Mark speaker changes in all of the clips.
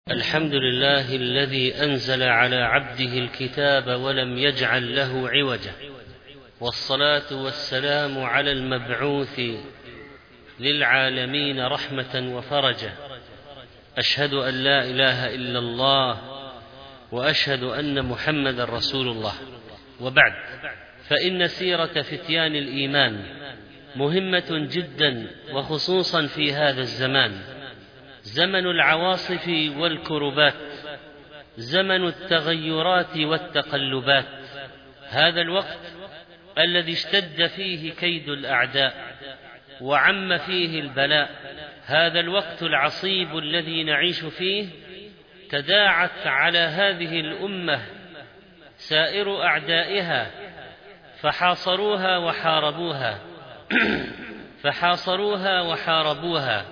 Speaker 1: الحمد لله الذي أنزل على عبده الكتاب ولم يجعل له عوجا، والصلاة والسلام على المبعوث للعالمين رحمة وفرجا. أشهد أن لا إله إلا الله وأشهد أن محمد رسول الله. وبعد، فإن سيرة فتيان الإيمان مهمة جدا، وخصوصا في هذا الزمان، زمن العواصف والكربات، زمن التغيرات والتقلبات، هذا الوقت الذي اشتد فيه كيد الأعداء وعم فيه البلاء، هذا الوقت العصيب الذي نعيش فيه. تداعت على هذه الأمة سائر أعدائها فحاصروها وحاربوها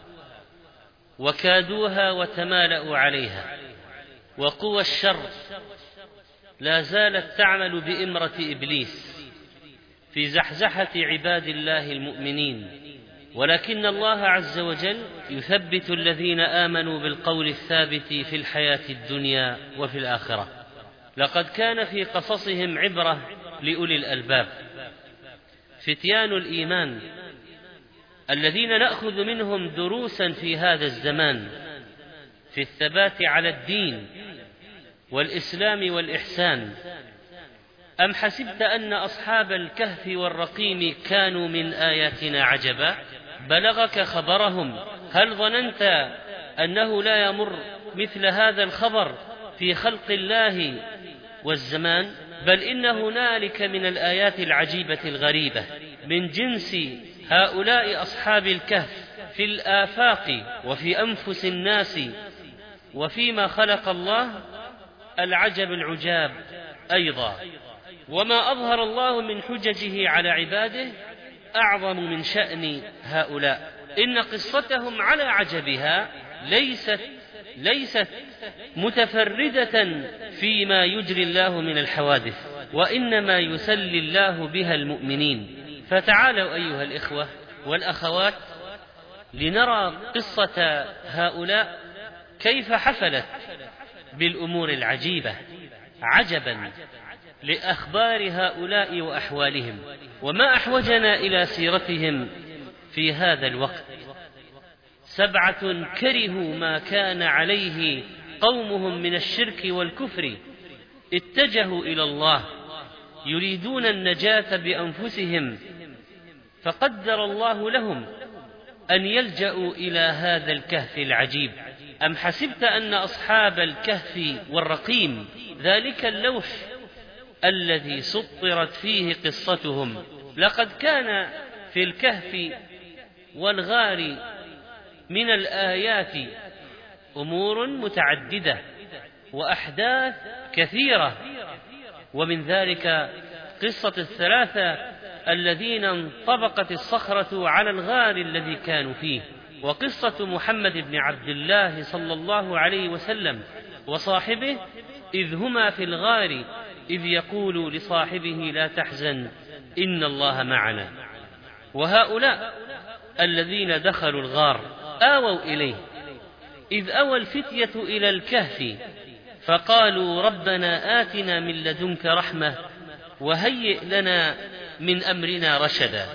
Speaker 1: وكادوها وتمالأوا عليها، وقوى الشر لا زالت تعمل بإمرة إبليس في زحزحة عباد الله المؤمنين، ولكن الله عز وجل يثبت الذين آمنوا بالقول الثابت في الحياة الدنيا وفي الآخرة. لقد كان في قصصهم عبرة لأولي الألباب. فتيان الإيمان الذين نأخذ منهم دروسا في هذا الزمان في الثبات على الدين والإسلام والإحسان. أم حسبت أن أصحاب الكهف والرقيم كانوا من آياتنا عجبا؟ بلغك خبرهم؟ هل ظننت أنه لا يمر مثل هذا الخبر في خلق الله والزمان؟ بل إن هنالك من الآيات العجيبة الغريبة من جنس هؤلاء أصحاب الكهف في الآفاق وفي أنفس الناس وفيما خلق الله العجب العجاب أيضا. وما أظهر الله من حججه على عباده أعظم من شأن هؤلاء. إن قصتهم على عجبها ليست متفردة فيما يجري الله من الحوادث، وإنما يسلي الله بها المؤمنين. فتعالوا أيها الإخوة والأخوات لنرى قصة هؤلاء كيف حفلت بالأمور العجيبة، عجبا لأخبار هؤلاء وأحوالهم. وما أحوجنا إلى سيرتهم في هذا الوقت. 7 كرهوا ما كان عليه قومهم من الشرك والكفر، اتجهوا إلى الله يريدون النجاة بأنفسهم، فقدر الله لهم أن يلجأوا إلى هذا الكهف العجيب. أم حسبت أن أصحاب الكهف والرقيم ذلك اللوح الذي سطرت فيه قصتهم، لقد كان في الكهف والغار من الآيات أمور متعددة وأحداث كثيرة، ومن ذلك قصة 3 الذين انطبقت الصخرة على الغار الذي كانوا فيه، وقصة محمد بن عبد الله صلى الله عليه وسلم وصاحبه إذ هما في الغار إذ يقول لصاحبه لا تحزن إن الله معنا. وهؤلاء الذين دخلوا الغار آووا إليه إذ أوى الفتية إلى الكهف فقالوا ربنا آتنا من لدنك رحمة وهيئ لنا من أمرنا رشدا.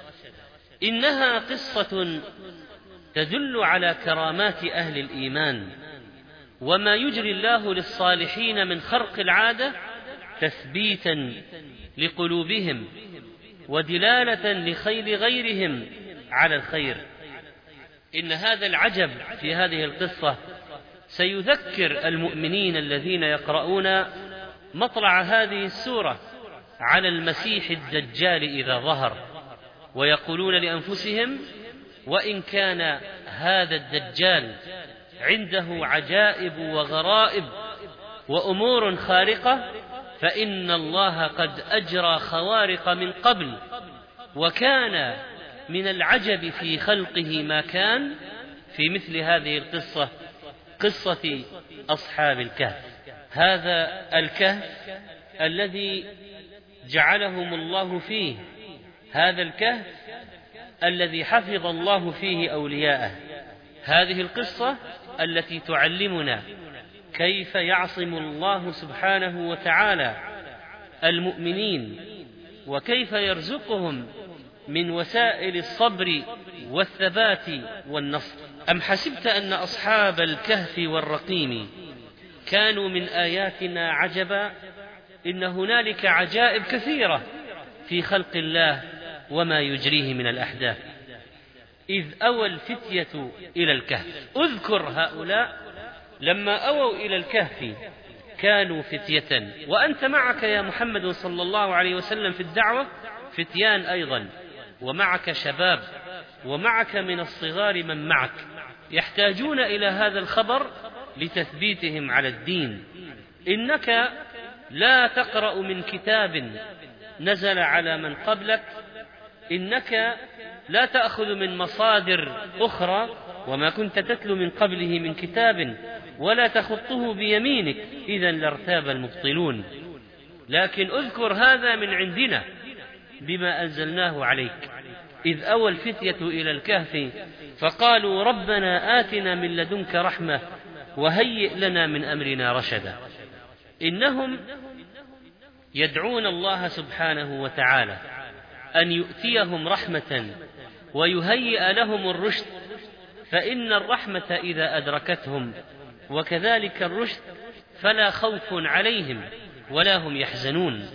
Speaker 1: إنها قصة تدل على كرامات أهل الإيمان وما يجري الله للصالحين من خرق العادة تثبيتا لقلوبهم ودلالة لخير غيرهم على الخير. إن هذا العجب في هذه القصة سيذكر المؤمنين الذين يقرؤون مطلع هذه السورة على المسيح الدجال إذا ظهر، ويقولون لأنفسهم وإن كان هذا الدجال عنده عجائب وغرائب وأمور خارقة، فإن الله قد أجرى خوارق من قبل، وكان من العجب في خلقه ما كان في مثل هذه القصة، قصة أصحاب الكهف. هذا الكهف الذي جعلهم الله فيه، هذا الكهف الذي حفظ الله فيه أولياءه. هذه القصة التي تعلمنا كيف يعصم الله سبحانه وتعالى المؤمنين وكيف يرزقهم من وسائل الصبر والثبات والنصر. أم حسبت أن أصحاب الكهف والرقيم كانوا من آياتنا عجبا؟ إن هنالك عجائب كثيرة في خلق الله وما يجريه من الأحداث. إذ أوى الفتية إلى الكهف، أذكر هؤلاء لما أووا إلى الكهف كانوا فتية، وأنت معك يا محمد صلى الله عليه وسلم في الدعوة فتيان أيضا، ومعك شباب، ومعك من الصغار من معك يحتاجون إلى هذا الخبر لتثبيتهم على الدين. إنك لا تقرأ من كتاب نزل على من قبلك، إنك لا تأخذ من مصادر أخرى، وما كنت تتلو من قبله من كتاب ولا تخطه بيمينك إذا لارتاب المبطلون، لكن اذكر هذا من عندنا بما أنزلناه عليك. إذ أوى الفتية إلى الكهف فقالوا ربنا آتنا من لدنك رحمة وهيئ لنا من أمرنا رشدا. إنهم يدعون الله سبحانه وتعالى أن يؤتيهم رحمة ويهيئ لهم الرشد، فإن الرحمة إذا أدركتهم وكذلك الرشد فلا خوف عليهم ولا هم يحزنون.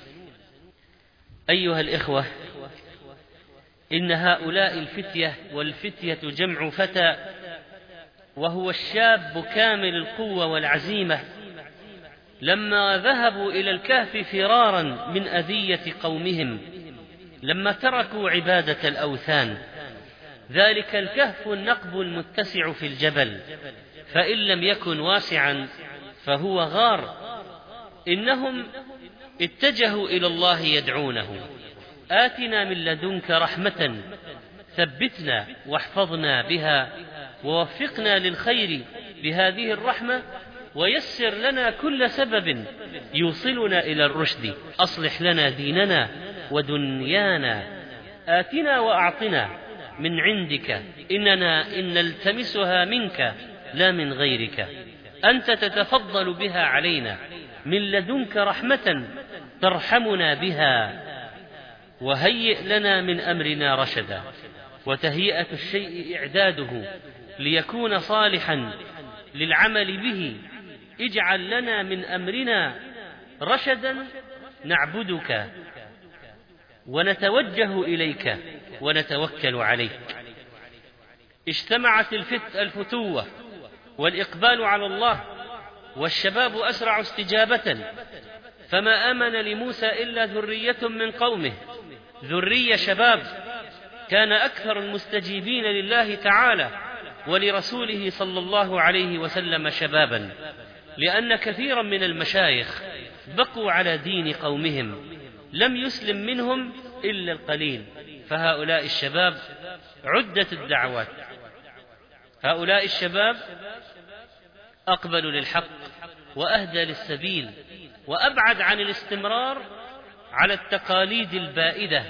Speaker 1: أيها الإخوة، إن هؤلاء الفتية، والفتية جمع فتى، وهو الشاب كامل القوة والعزيمة، لما ذهبوا إلى الكهف فرارا من أذية قومهم، لما تركوا عبادة الأوثان، ذلك الكهف النقب المتسع في الجبل، فإن لم يكن واسعا فهو غار. إنهم اتجهوا إلى الله يدعونه آتنا من لدنك رحمة ثبتنا واحفظنا بها ووفقنا للخير بهذه الرحمة، ويسر لنا كل سبب يوصلنا إلى الرشد، أصلح لنا ديننا ودنيانا، آتنا وأعطنا من عندك إننا إن نلتمسها منك لا من غيرك، أنت تتفضل بها علينا، من لدنك رحمة ترحمنا بها، وهيئ لنا من أمرنا رشدا. وتهيئة الشيء إعداده ليكون صالحا للعمل به. اجعل لنا من أمرنا رشدا نعبدك ونتوجه إليك ونتوكل عليك. اجتمعت الفتوة والإقبال على الله، والشباب أسرع استجابة، فما آمن لموسى إلا ذرية من قومه، ذرية شباب، كان أكثر المستجيبين لله تعالى ولرسوله صلى الله عليه وسلم شبابا، لأن كثيرا من المشايخ بقوا على دين قومهم، لم يسلم منهم إلا القليل، فهؤلاء الشباب عدة الدعوات، هؤلاء الشباب أقبلوا للحق وأهدى للسبيل وأبعد عن الاستمرار على التقاليد البائدة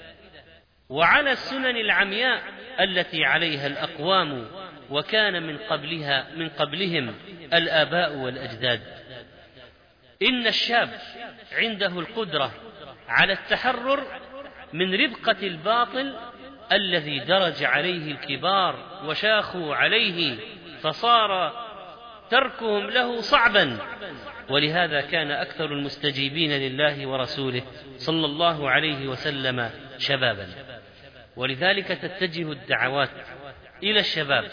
Speaker 1: وعلى السنن العمياء التي عليها الأقوام وكان من قبلهم الآباء والأجداد. إن الشاب عنده القدرة على التحرر من ربقة الباطل الذي درج عليه الكبار وشاخوا عليه، فصار تركهم له صعبا، ولهذا كان أكثر المستجيبين لله ورسوله صلى الله عليه وسلم شبابا. ولذلك تتجه الدعوات إلى الشباب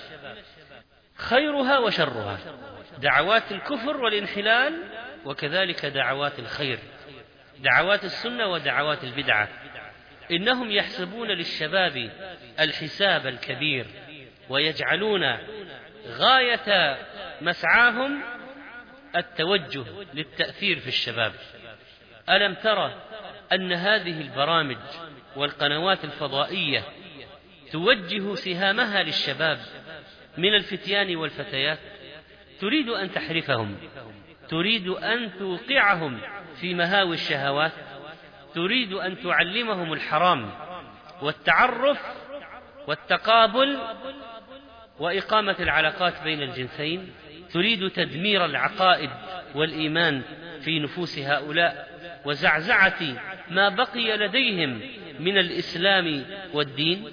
Speaker 1: خيرها وشرها، دعوات الكفر والانحلال، وكذلك دعوات الخير، دعوات السنة ودعوات البدعة. إنهم يحسبون للشباب الحساب الكبير، ويجعلون غاية مسعاهم التوجه للتأثير في الشباب. ألم ترى أن هذه البرامج والقنوات الفضائية توجه سهامها للشباب من الفتيان والفتيات؟ تريد أن تحرفهم، تريد أن توقعهم في مهاوي الشهوات، تريد أن تعلمهم الحرام والتعرف والتقابل وإقامة العلاقات بين الجنسين، تريد تدمير العقائد والإيمان في نفوس هؤلاء وزعزعة ما بقي لديهم من الإسلام والدين.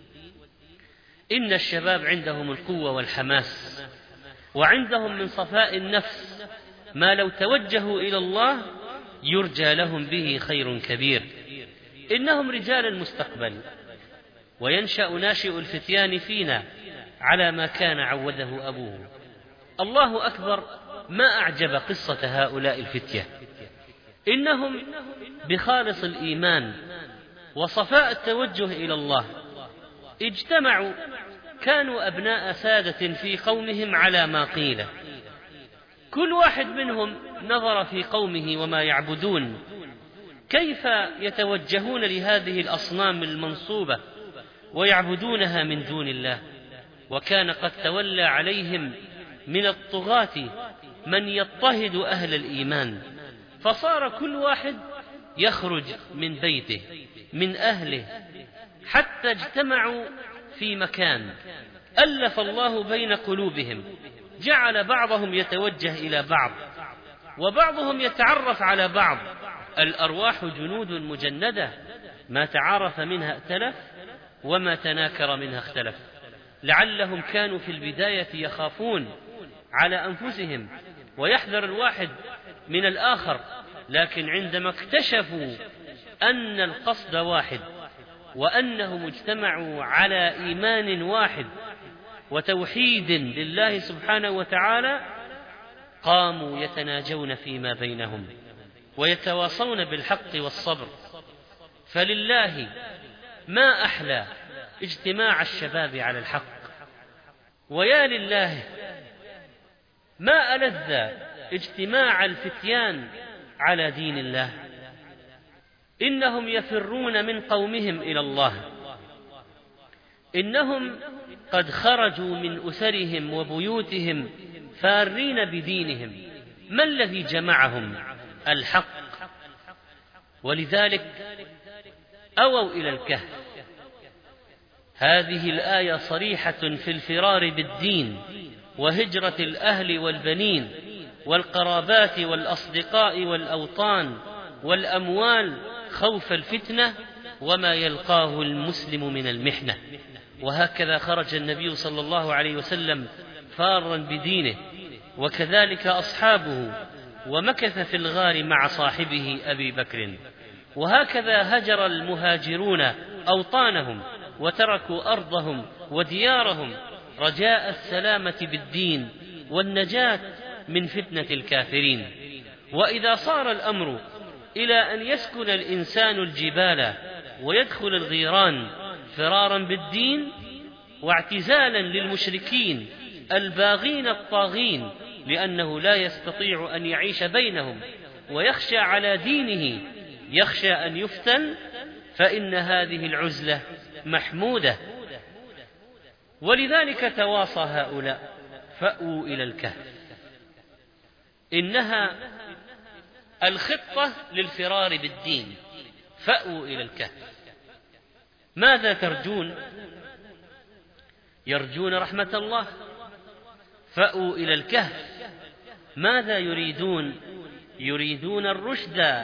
Speaker 1: إن الشباب عندهم القوة والحماس، وعندهم من صفاء النفس ما لو توجهوا إلى الله يرجى لهم به خير كبير. إنهم رجال المستقبل، وينشأ ناشئ الفتيان فينا على ما كان عوده أبوه. الله أكبر، ما أعجب قصة هؤلاء الفتية. إنهم بخالص الإيمان وصفاء التوجه إلى الله اجتمعوا، كانوا أبناء سادة في قومهم على ما قيل. كل واحد منهم نظر في قومه وما يعبدون، كيف يتوجهون لهذه الأصنام المنصوبة ويعبدونها من دون الله. وكان قد تولى عليهم من الطغاة من يضطهد أهل الإيمان، فصار كل واحد يخرج من بيته من أهله حتى اجتمعوا في مكان، ألف الله بين قلوبهم، جعل بعضهم يتوجه إلى بعض وبعضهم يتعرف على بعض. الأرواح جنود مجندة، ما تعارف منها ائتلف وما تناكر منها اختلف. لعلهم كانوا في البداية يخافون على أنفسهم ويحذر الواحد من الآخر، لكن عندما اكتشفوا أن القصد واحد وأنهم اجتمعوا على إيمان واحد وتوحيد لله سبحانه وتعالى، قاموا يتناجون فيما بينهم ويتواصون بالحق والصبر. فلله ما أحلى اجتماع الشباب على الحق، ويا لله ما ألذ اجتماع الفتيان على دين الله. إنهم يفرون من قومهم إلى الله، إنهم قد خرجوا من أسرهم وبيوتهم فارين بدينهم. ما الذي جمعهم؟ الحق. ولذلك أووا إلى الكهف. هذه الآية صريحة في الفرار بالدين وهجرة الأهل والبنين والقرابات والأصدقاء والأوطان والأموال خوف الفتنة وما يلقاه المسلم من المحنة. وهكذا خرج النبي صلى الله عليه وسلم فارا بدينه، وكذلك أصحابه، ومكث في الغار مع صاحبه أبي بكر. وهكذا هجر المهاجرون أوطانهم وتركوا أرضهم وديارهم رجاء السلامة بالدين والنجاة من فتنة الكافرين. وإذا صار الأمر إلى أن يسكن الإنسان الجبال ويدخل الغيران فرارا بالدين واعتزالا للمشركين الباغين الطاغين، لأنه لا يستطيع أن يعيش بينهم ويخشى على دينه، يخشى أن يفتن، فإن هذه العزلة محمودة. ولذلك تواصى هؤلاء فأووا إلى الكهف. إنها الخطة للفرار بالدين، فأووا إلى الكهف. ماذا ترجون؟ يرجون رحمة الله. فأووا إلى الكهف. ماذا يريدون؟ يريدون الرشد.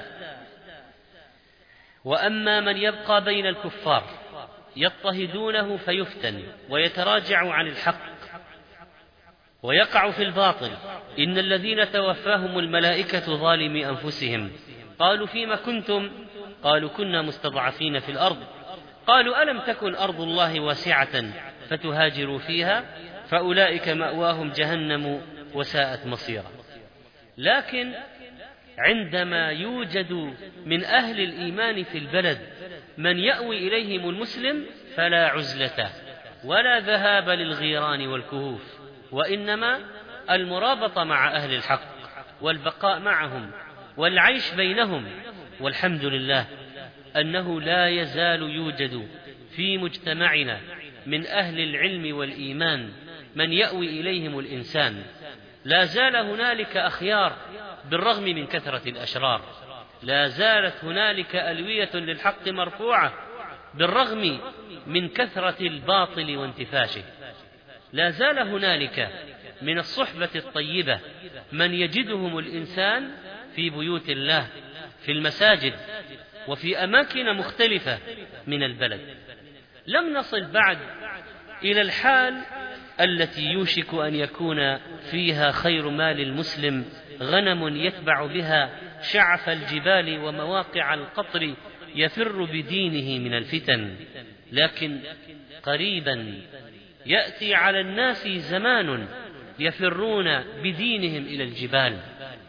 Speaker 1: وأما من يبقى بين الكفار يضطهدونه فيفتن ويتراجع عن الحق ويقع في الباطل. إن الذين توفاهم الملائكة ظالمي أنفسهم قالوا فيما كنتم؟ قالوا كنا مستضعفين في الأرض. قالوا ألم تكن أرض الله واسعة فتهاجروا فيها؟ فأولئك مأواهم جهنم وساءت مصيرا. لكن عندما يوجد من أهل الإيمان في البلد من يأوي إليهم المسلم فلا عزلة ولا ذهاب للغيران والكهوف، وإنما المرابطة مع أهل الحق والبقاء معهم والعيش بينهم. والحمد لله أنه لا يزال يوجد في مجتمعنا من أهل العلم والإيمان من يأوي إليهم الإنسان. لا زال هنالك أخيار بالرغم من كثرة الأشرار، لا زالت هنالك ألوية للحق مرفوعة بالرغم من كثرة الباطل وانتفاشه. لا زال هنالك من الصحبة الطيبة من يجدهم الإنسان في بيوت الله، في المساجد، وفي أماكن مختلفة من البلد. لم نصل بعد إلى الحال التي يوشك أن يكون فيها خير مال المسلم غنم يتبع بها شعف الجبال ومواقع القطر يفر بدينه من الفتن، لكن قريبا يأتي على الناس زمان يفرون بدينهم إلى الجبال.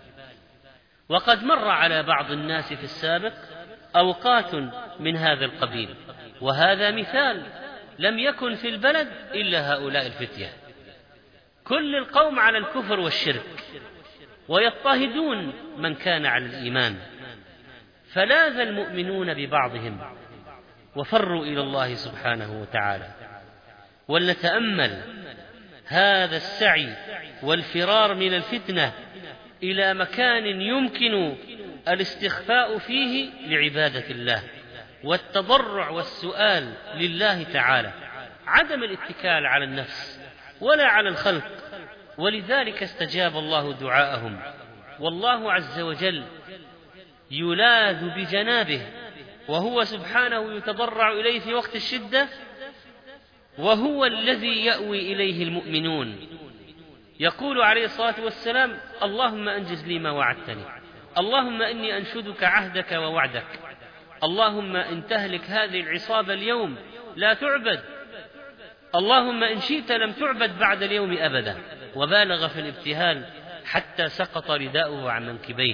Speaker 1: وقد مر على بعض الناس في السابق أوقات من هذا القبيل، وهذا مثال. لم يكن في البلد إلا هؤلاء الفتية، كل القوم على الكفر والشرك، ويضطهدون من كان على الإيمان، فلاذ المؤمنون ببعضهم وفروا إلى الله سبحانه وتعالى. ولنتأمل هذا السعي والفرار من الفتنة إلى مكان يمكن الاستخفاء فيه لعبادة الله والتضرع والسؤال لله تعالى، عدم الاتكال على النفس ولا على الخلق. ولذلك استجاب الله دعاءهم، والله عز وجل يلاذ بجنابه، وهو سبحانه يتضرع إليه في وقت الشدة، وهو الذي يأوي إليه المؤمنون. يقول عليه الصلاة والسلام: اللهم أنجز لي ما وعدتني، اللهم إني أنشدك عهدك ووعدك، اللهم إن تهلك هذه العصابة اليوم لا تعبد، اللهم إن شئت لم تعبد بعد اليوم أبدا. وبالغ في الابتهال حتى سقط رداؤه عن منكبيه،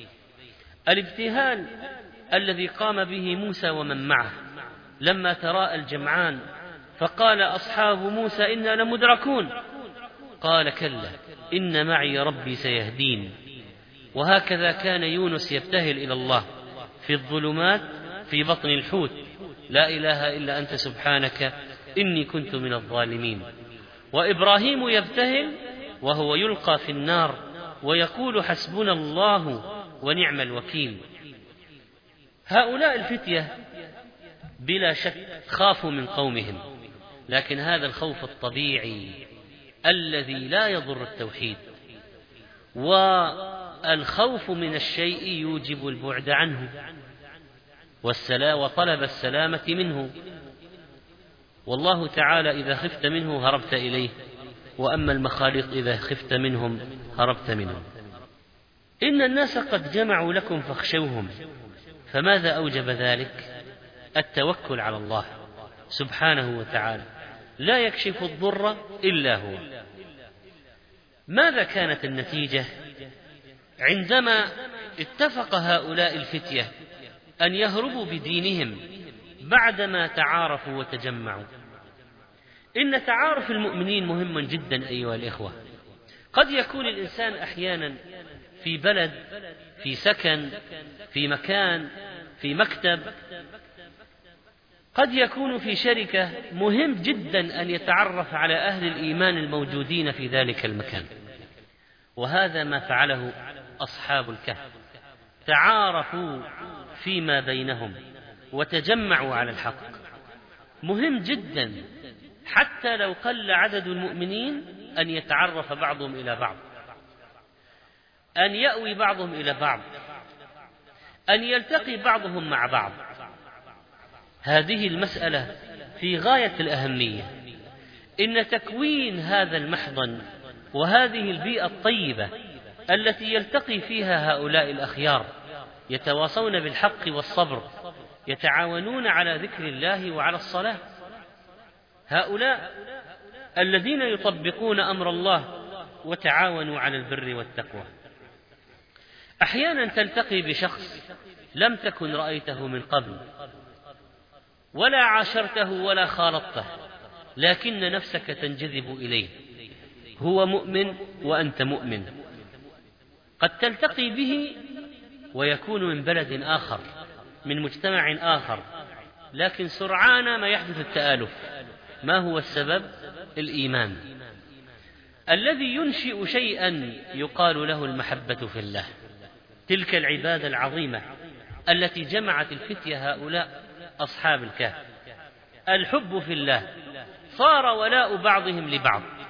Speaker 1: الابتهال الذي قام به موسى ومن معه لما تراءى الجمعان فقال أصحاب موسى إنا لمدركون، قال كلا إن معي ربي سيهدين. وهكذا كان يونس يبتهل إلى الله في الظلمات في بطن الحوت: لا إله إلا أنت سبحانك إني كنت من الظالمين. وإبراهيم يبتهل وهو يلقى في النار ويقول: حسبنا الله ونعم الوكيل. هؤلاء الفتية بلا شك خافوا من قومهم، لكن هذا الخوف الطبيعي الذي لا يضر التوحيد، والخوف من الشيء يوجب البعد عنه وطلب السلامة منه. والله تعالى إذا خفت منه هربت إليه، وأما المخاليق إذا خفت منهم هربت منهم. إن الناس قد جمعوا لكم فاخشوهم، فماذا أوجب ذلك؟ التوكل على الله سبحانه وتعالى، لا يكشف الضر إلا هو. ماذا كانت النتيجة عندما اتفق هؤلاء الفتية أن يهربوا بدينهم بعدما تعارفوا وتجمعوا؟ إن تعارف المؤمنين مهم جدا أيها الإخوة. قد يكون الإنسان أحيانا في بلد، في سكن، في مكان، في مكتب، قد يكون في شركة، مهم جدا أن يتعرف على أهل الإيمان الموجودين في ذلك المكان. وهذا ما فعله أصحاب الكهف، تعارفوا فيما بينهم وتجمعوا على الحق. مهم جدا حتى لو قل عدد المؤمنين أن يتعرف بعضهم إلى بعض، أن يأوي بعضهم إلى بعض، أن يلتقي بعضهم مع بعض. هذه المسألة في غاية الأهمية. إن تكوين هذا المحضن وهذه البيئة الطيبة التي يلتقي فيها هؤلاء الأخيار يتواصون بالحق والصبر، يتعاونون على ذكر الله وعلى الصلاة، هؤلاء الذين يطبقون أمر الله وتعاونوا على البر والتقوى. أحيانا تلتقي بشخص لم تكن رأيته من قبل ولا عاشرته ولا خالطته، لكن نفسك تنجذب إليه، هو مؤمن وأنت مؤمن. قد تلتقي به ويكون من بلد آخر، من مجتمع آخر، لكن سرعان ما يحدث التآلف. ما هو السبب؟ الإيمان الذي ينشئ شيئا يقال له المحبة في الله. تلك العبادة العظيمة التي جمعت الفتية هؤلاء أصحاب الكهف، الحب في الله، صار ولاء بعضهم لبعض.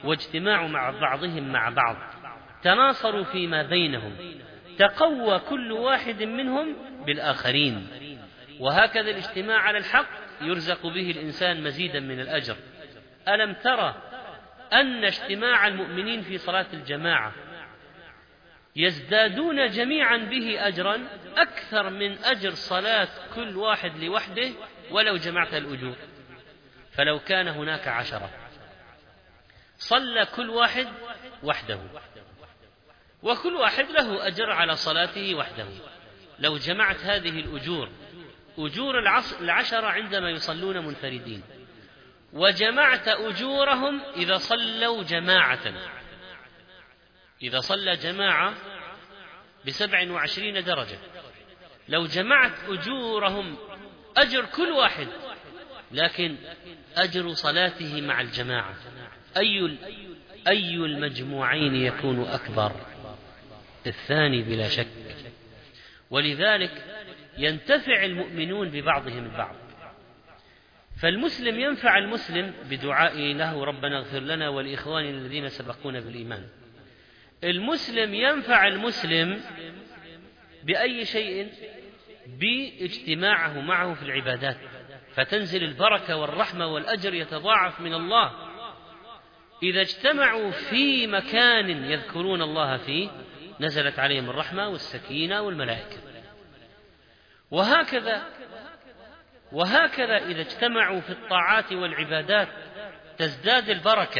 Speaker 1: واجتماع مع بعضهم مع بعض، تناصروا فيما بينهم، تقوى كل واحد منهم بالآخرين. وهكذا الاجتماع على الحق يرزق به الإنسان مزيدا من الأجر. ألم ترى أن اجتماع المؤمنين في صلاة الجماعة يزدادون جميعا به أجرا أكثر من أجر صلاة كل واحد لوحده ولو جمعت الأجور. فلو كان هناك 10 صلى كل واحد وحده، وكل واحد له أجر على صلاته وحده، لو جمعت هذه الأجور، أجور 10 عندما يصلون منفردين، وجمعت أجورهم إذا صلوا جماعة، إذا صلى جماعة ب27 درجة، لو جمعت أجورهم أجر كل واحد، لكن أجر صلاته مع الجماعة أي المجموعين يكون أكبر؟ الثاني بلا شك. ولذلك ينتفع المؤمنون ببعضهم البعض. فالمسلم ينفع المسلم بدعائه له ربنا اغفر لنا ولإخواننا الذين سبقونا بالإيمان. المسلم ينفع المسلم بأي شيء؟ باجتماعه معه في العبادات، فتنزل البركة والرحمة والأجر يتضاعف من الله. إذا اجتمعوا في مكان يذكرون الله فيه نزلت عليهم الرحمة والسكينة والملائكة. وهكذا إذا اجتمعوا في الطاعات والعبادات تزداد البركة.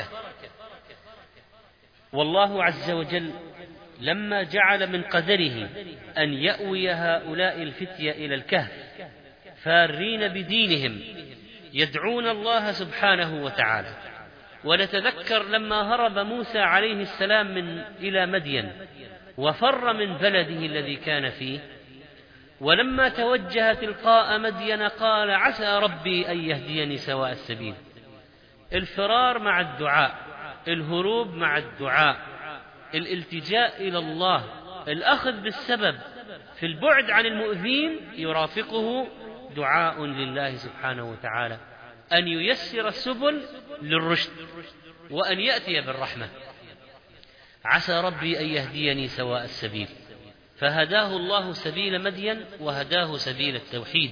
Speaker 1: والله عز وجل لما جعل من قدره أن يأوي هؤلاء الفتية إلى الكهف فارين بدينهم يدعون الله سبحانه وتعالى، ونتذكر لما هرب موسى عليه السلام إلى مدين وفر من بلده الذي كان فيه، ولما توجه تلقاء مدين قال عسى ربي أن يهديني سواء السبيل. الفرار مع الدعاء، الهروب مع الدعاء، الالتجاء إلى الله، الأخذ بالسبب في البعد عن المؤذين يرافقه دعاء لله سبحانه وتعالى أن ييسر السبل للرشد وأن يأتي بالرحمة. عسى ربي أن يهديني سواء السبيل، فهداه الله سبيل مدين وهداه سبيل التوحيد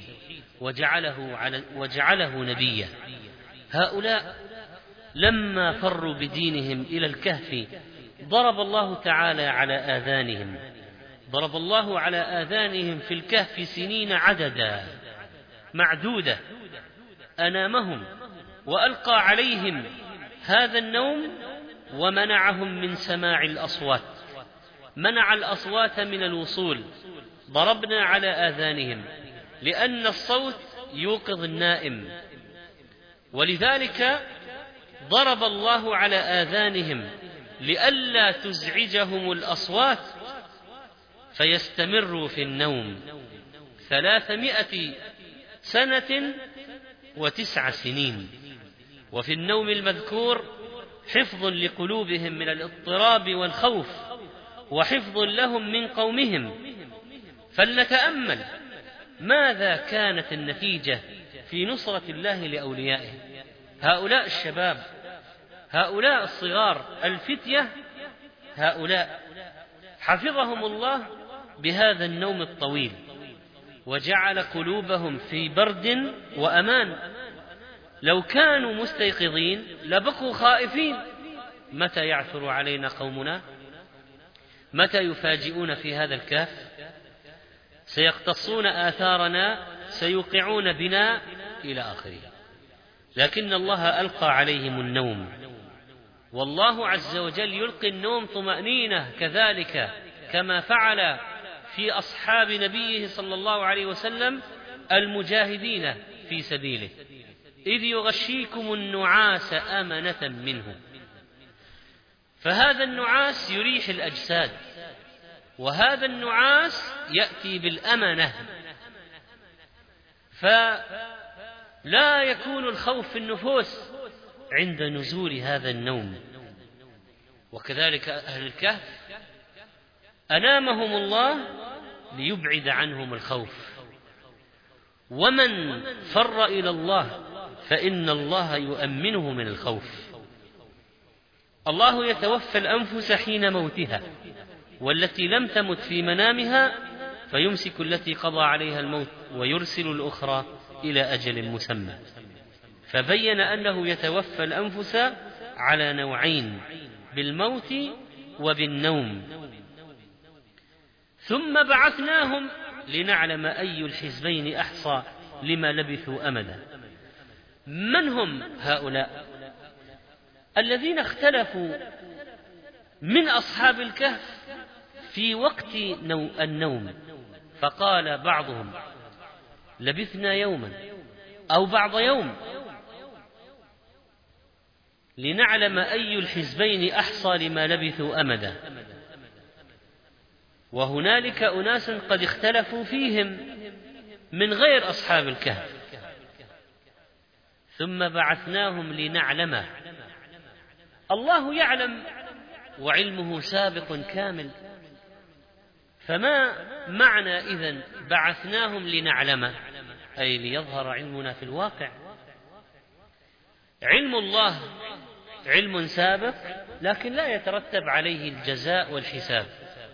Speaker 1: وجعله نبيا. هؤلاء لما فروا بدينهم إلى الكهف ضرب الله تعالى على آذانهم، ضرب الله على آذانهم في الكهف سنين عددا معدودة، أنامهم وألقى عليهم هذا النوم ومنعهم من سماع الأصوات، منع الأصوات من الوصول. ضربنا على آذانهم لأن الصوت يوقظ النائم، ولذلك ضرب الله على آذانهم لئلا تزعجهم الأصوات فيستمروا في النوم 300 سنة و9 سنين. وفي النوم المذكور حفظ لقلوبهم من الاضطراب والخوف وحفظ لهم من قومهم. فلنتأمل ماذا كانت النتيجة في نصرة الله لأوليائه. هؤلاء الشباب، هؤلاء الصغار الفتية، هؤلاء حفظهم الله بهذا النوم الطويل وجعل قلوبهم في برد وأمان. لو كانوا مستيقظين لبقوا خائفين، متى يعثر علينا قومنا؟ متى يفاجئون في هذا الكهف؟ سيقتصون آثارنا، سيوقعون بنا إلى آخره. لكن الله ألقى عليهم النوم، والله عز وجل يلقي النوم طمأنينة كذلك كما فعل في أصحاب نبيه صلى الله عليه وسلم المجاهدين في سبيله، إذ يغشيكم النعاس أمنة منه. فهذا النعاس يريح الأجساد، وهذا النعاس يأتي بالأمنة، فلا يكون الخوف في النفوس عند نزول هذا النوم. وكذلك أهل الكهف أنامهم الله ليبعد عنهم الخوف. ومن فر إلى الله فإن الله يؤمنه من الخوف. الله يتوفى الأنفس حين موتها، والتي لم تمت في منامها فيمسك التي قضى عليها الموت ويرسل الأخرى إلى أجل مسمى. فبين أنه يتوفى الأنفس على نوعين: بالموت وبالنوم. ثم بعثناهم لنعلم أي الحزبين أحصى لما لبثوا أمدا. من هم هؤلاء الذين اختلفوا من أصحاب الكهف في وقت النوم؟ فقال بعضهم لبثنا يوما أو بعض يوم لنعلم أي الحزبين أحصى لما لبثوا أمدا. وهنالك أناس قد اختلفوا فيهم من غير أصحاب الكهف. ثم بعثناهم لنعلم. الله يعلم وعلمه سابق كامل، فما معنى إذن بعثناهم لنعلم؟ أي ليظهر علمنا في الواقع. علم الله علم سابق لكن لا يترتب عليه الجزاء والحساب،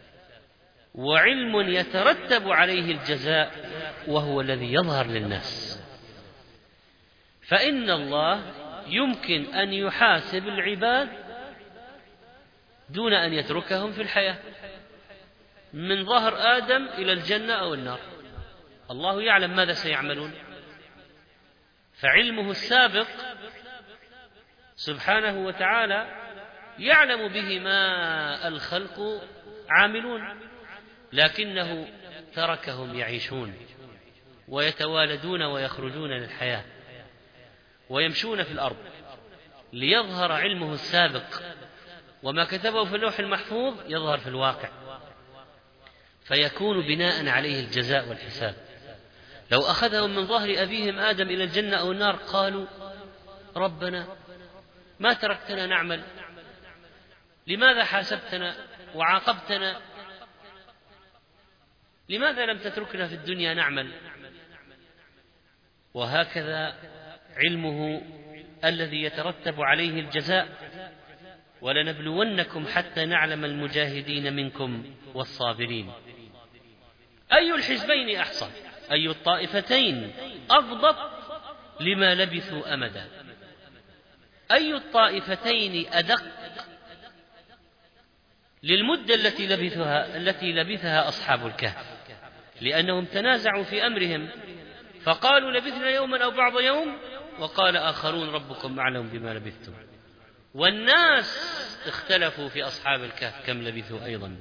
Speaker 1: وعلم يترتب عليه الجزاء وهو الذي يظهر للناس. فإن الله يمكن أن يحاسب العباد دون أن يتركهم في الحياة، من ظهر آدم إلى الجنة أو النار، الله يعلم ماذا سيعملون. فعلمه السابق سبحانه وتعالى يعلم به ما الخلق عاملون، لكنه تركهم يعيشون ويتوالدون ويخرجون للحياة ويمشون في الأرض ليظهر علمه السابق، وما كتبه في اللوح المحفوظ يظهر في الواقع، فيكون بناء عليه الجزاء والحساب. لو أخذهم من ظهر أبيهم آدم إلى الجنة أو النار قالوا ربنا ما تركتنا نعمل، لماذا حاسبتنا وعاقبتنا، لماذا لم تتركنا في الدنيا نعمل؟ وهكذا علمه الذي يترتب عليه الجزاء: ولنبلونكم حتى نعلم المجاهدين منكم والصابرين. أي الحزبين أحصى، أي الطائفتين أضبط لما لبثوا أمدا، أي الطائفتين أدق للمدة التي لبثها أصحاب الكهف، لأنهم تنازعوا في أمرهم فقالوا لبثنا يوما أو بعض يوم، وقال آخرون ربكم أعلم بما لبثتم. والناس اختلفوا في أصحاب الكهف كم لبثوا أيضا.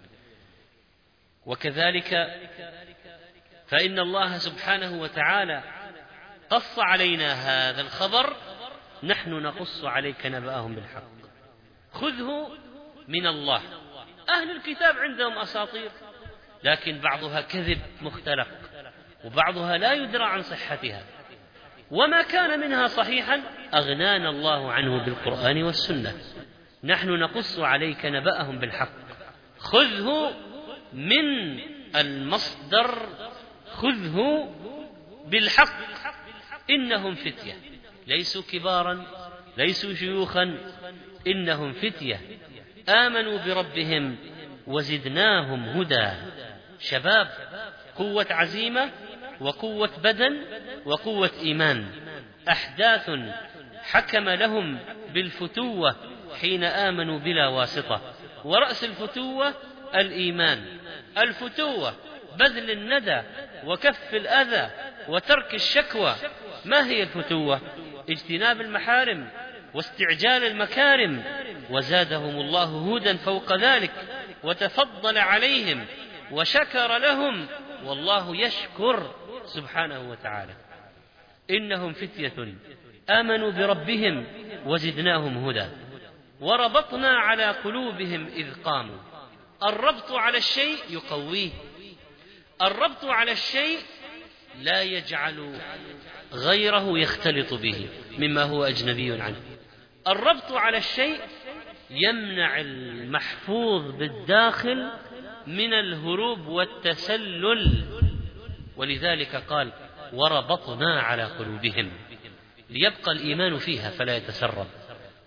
Speaker 1: وكذلك فإن الله سبحانه وتعالى قص علينا هذا الخبر: نحن نقص عليك نبأهم بالحق. خذه من الله. أهل الكتاب عندهم أساطير، لكن بعضها كذب مختلق، وبعضها لا يدرى عن صحتها، وما كان منها صحيحا أغنانا الله عنه بالقرآن والسنة. نحن نقص عليك نبأهم بالحق. خذه من المصدر، خذه بالحق. إنهم فتية، ليسوا كبارا، ليسوا شيوخا، إنهم فتية آمنوا بربهم وزدناهم هدى. شباب، قوة عزيمة وقوة بدن وقوة إيمان، أحداث حكم لهم بالفتوة حين آمنوا بلا واسطة. ورأس الفتوة الإيمان. الفتوة بذل الندى وكف الأذى وترك الشكوى. ما هي الفتوة؟ اجتناب المحارم واستعجال المكارم. وزادهم الله هدى فوق ذلك وتفضل عليهم وشكر لهم، والله يشكر سبحانه وتعالى. إنهم فتية آمنوا بربهم وزدناهم هدى وربطنا على قلوبهم إذ قاموا. الربط على الشيء يقويه، الربط على الشيء لا يجعل غيره يختلط به مما هو أجنبي عنه. الربط على الشيء يمنع المحفوظ بالداخل من الهروب والتسلل، ولذلك قال وربطنا على قلوبهم، ليبقى الإيمان فيها فلا يتسرب.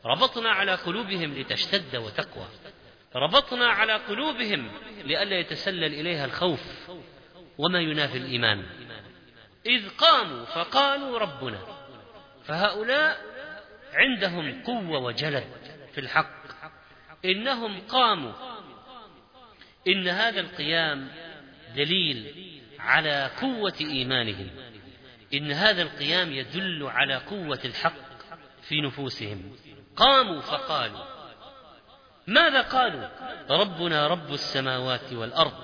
Speaker 1: ربطنا على قلوبهم لتشتد وتقوى، ربطنا على قلوبهم لئلا يتسلل إليها الخوف وما ينافي الإيمان. إذ قاموا فقالوا ربنا. فهؤلاء عندهم قوة وجلد في الحق، إنهم قاموا. إن هذا القيام دليل على قوة إيمانهم، إن هذا القيام يدل على قوة الحق في نفوسهم. قاموا فقالوا، ماذا قالوا؟ ربنا رب السماوات والأرض.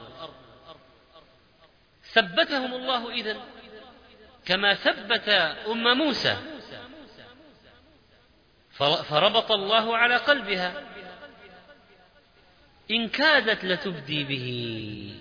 Speaker 1: ثبتهم الله إذن كما ثبت أم موسى، فربط الله على قلبها، إن كادت لتبدي به.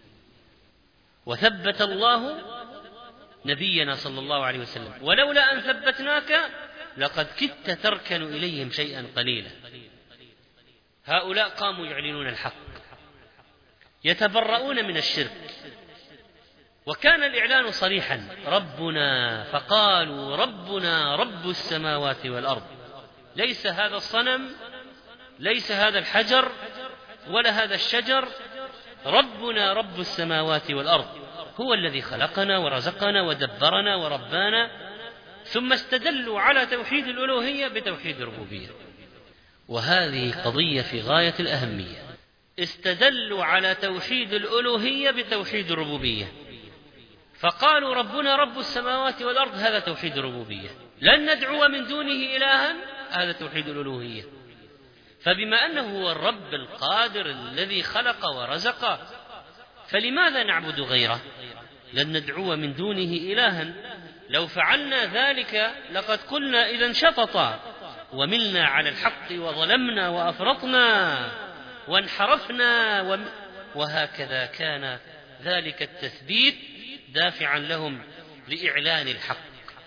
Speaker 1: وثبت الله نبينا صلى الله عليه وسلم، ولولا أن ثبتناك لقد كدت تركن إليهم شيئا قليلا. هؤلاء قاموا يعلنون الحق، يتبرؤون من الشرك، وكان الإعلان صريحا، ربنا. فقالوا ربنا رب السماوات والأرض. ليس هذا الصنم، ليس هذا الحجر، ولا هذا الشجر، ربنا رب السماوات والأرض، هو الذي خلقنا ورزقنا ودبرنا وربانا. ثم استدلوا على توحيد الألوهية بتوحيد الربوبية، وهذه قضية في غاية الأهمية. استدلوا على توحيد الألوهية بتوحيد الربوبية، فقالوا ربنا رب السماوات والأرض، هذا توحيد الربوبية. لن ندعو من دونه إلها، هذا توحيد الألوهية. فبما أنه هو الرب القادر الذي خلق ورزق، فلماذا نعبد غيره؟ لن ندعو من دونه إلها. لو فعلنا ذلك لقد قلنا إذا شططا وملنا على الحق وظلمنا وأفرطنا وانحرفنا وهكذا كان ذلك التثبيت دافعا لهم لإعلان الحق.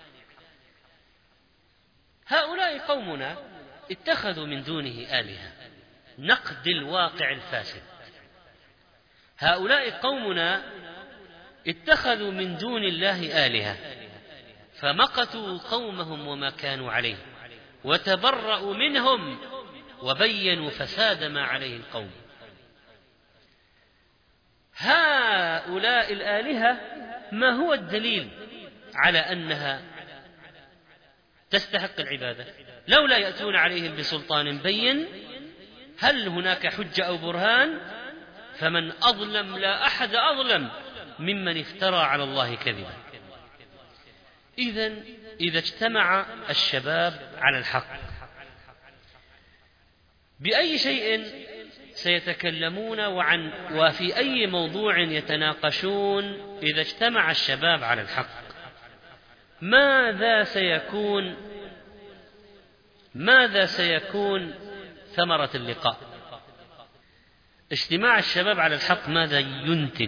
Speaker 1: هؤلاء قومنا اتخذوا من دونه آلهة، نقد الواقع الفاسد. هؤلاء قومنا اتخذوا من دون الله آلهة، فمقتوا قومهم وما كانوا عليه، وتبرأوا منهم وبينوا فساد ما عليه القوم. هؤلاء الآلهة ما هو الدليل على أنها تستحق العبادة؟ لولا يأتون عليهم بسلطان بين. هل هناك حجة أو برهان؟ فمن أظلم، لا أحد أظلم ممن افترى على الله كذبا. إذا اجتمع الشباب على الحق، بأي شيء سيتكلمون وفي أي موضوع يتناقشون؟ إذا اجتمع الشباب على الحق، ماذا سيكون ثمرة اللقاء؟ اجتماع الشباب على الحق ماذا ينتج؟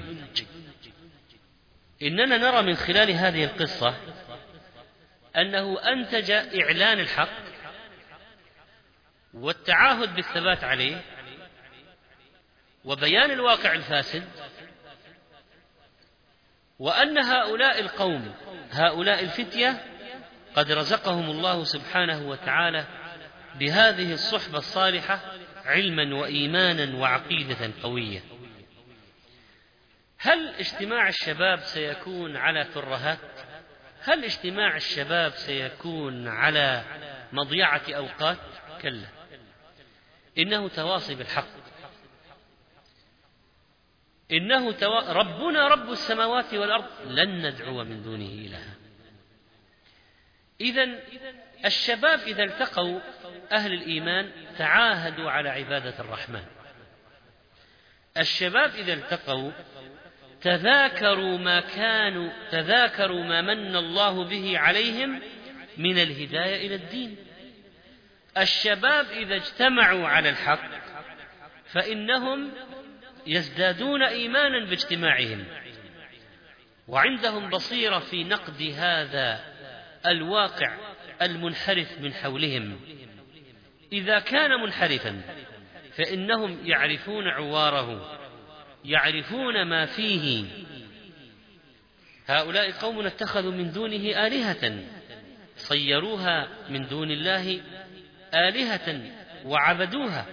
Speaker 1: إننا نرى من خلال هذه القصة أنه أنتج إعلان الحق والتعاهد بالثبات عليه وبيان الواقع الفاسد، وأن هؤلاء القوم، هؤلاء الفتية، قد رزقهم الله سبحانه وتعالى بهذه الصحبة الصالحة علما وإيمانا وعقيدة قوية. هل اجتماع الشباب سيكون على ترهات؟ هل اجتماع الشباب سيكون على مضيعة أوقات؟ كلا، إنه تواصي بالحق، ربنا رب السماوات والأرض، لن ندعو من دونه إلها. إذن الشباب إذا التقوا أهل الإيمان تعاهدوا على عبادة الرحمن. الشباب إذا التقوا تذاكروا ما من الله به عليهم من الهداية إلى الدين. الشباب إذا اجتمعوا على الحق فإنهم يزدادون إيمانا باجتماعهم، وعندهم بصيرة في نقد هذا الواقع المنحرف من حولهم. إذا كان منحرفا فإنهم يعرفون عواره، يعرفون ما فيه. هؤلاء قوم اتخذوا من دونه آلهة صيروها من دون الله آلهة وعبدوها.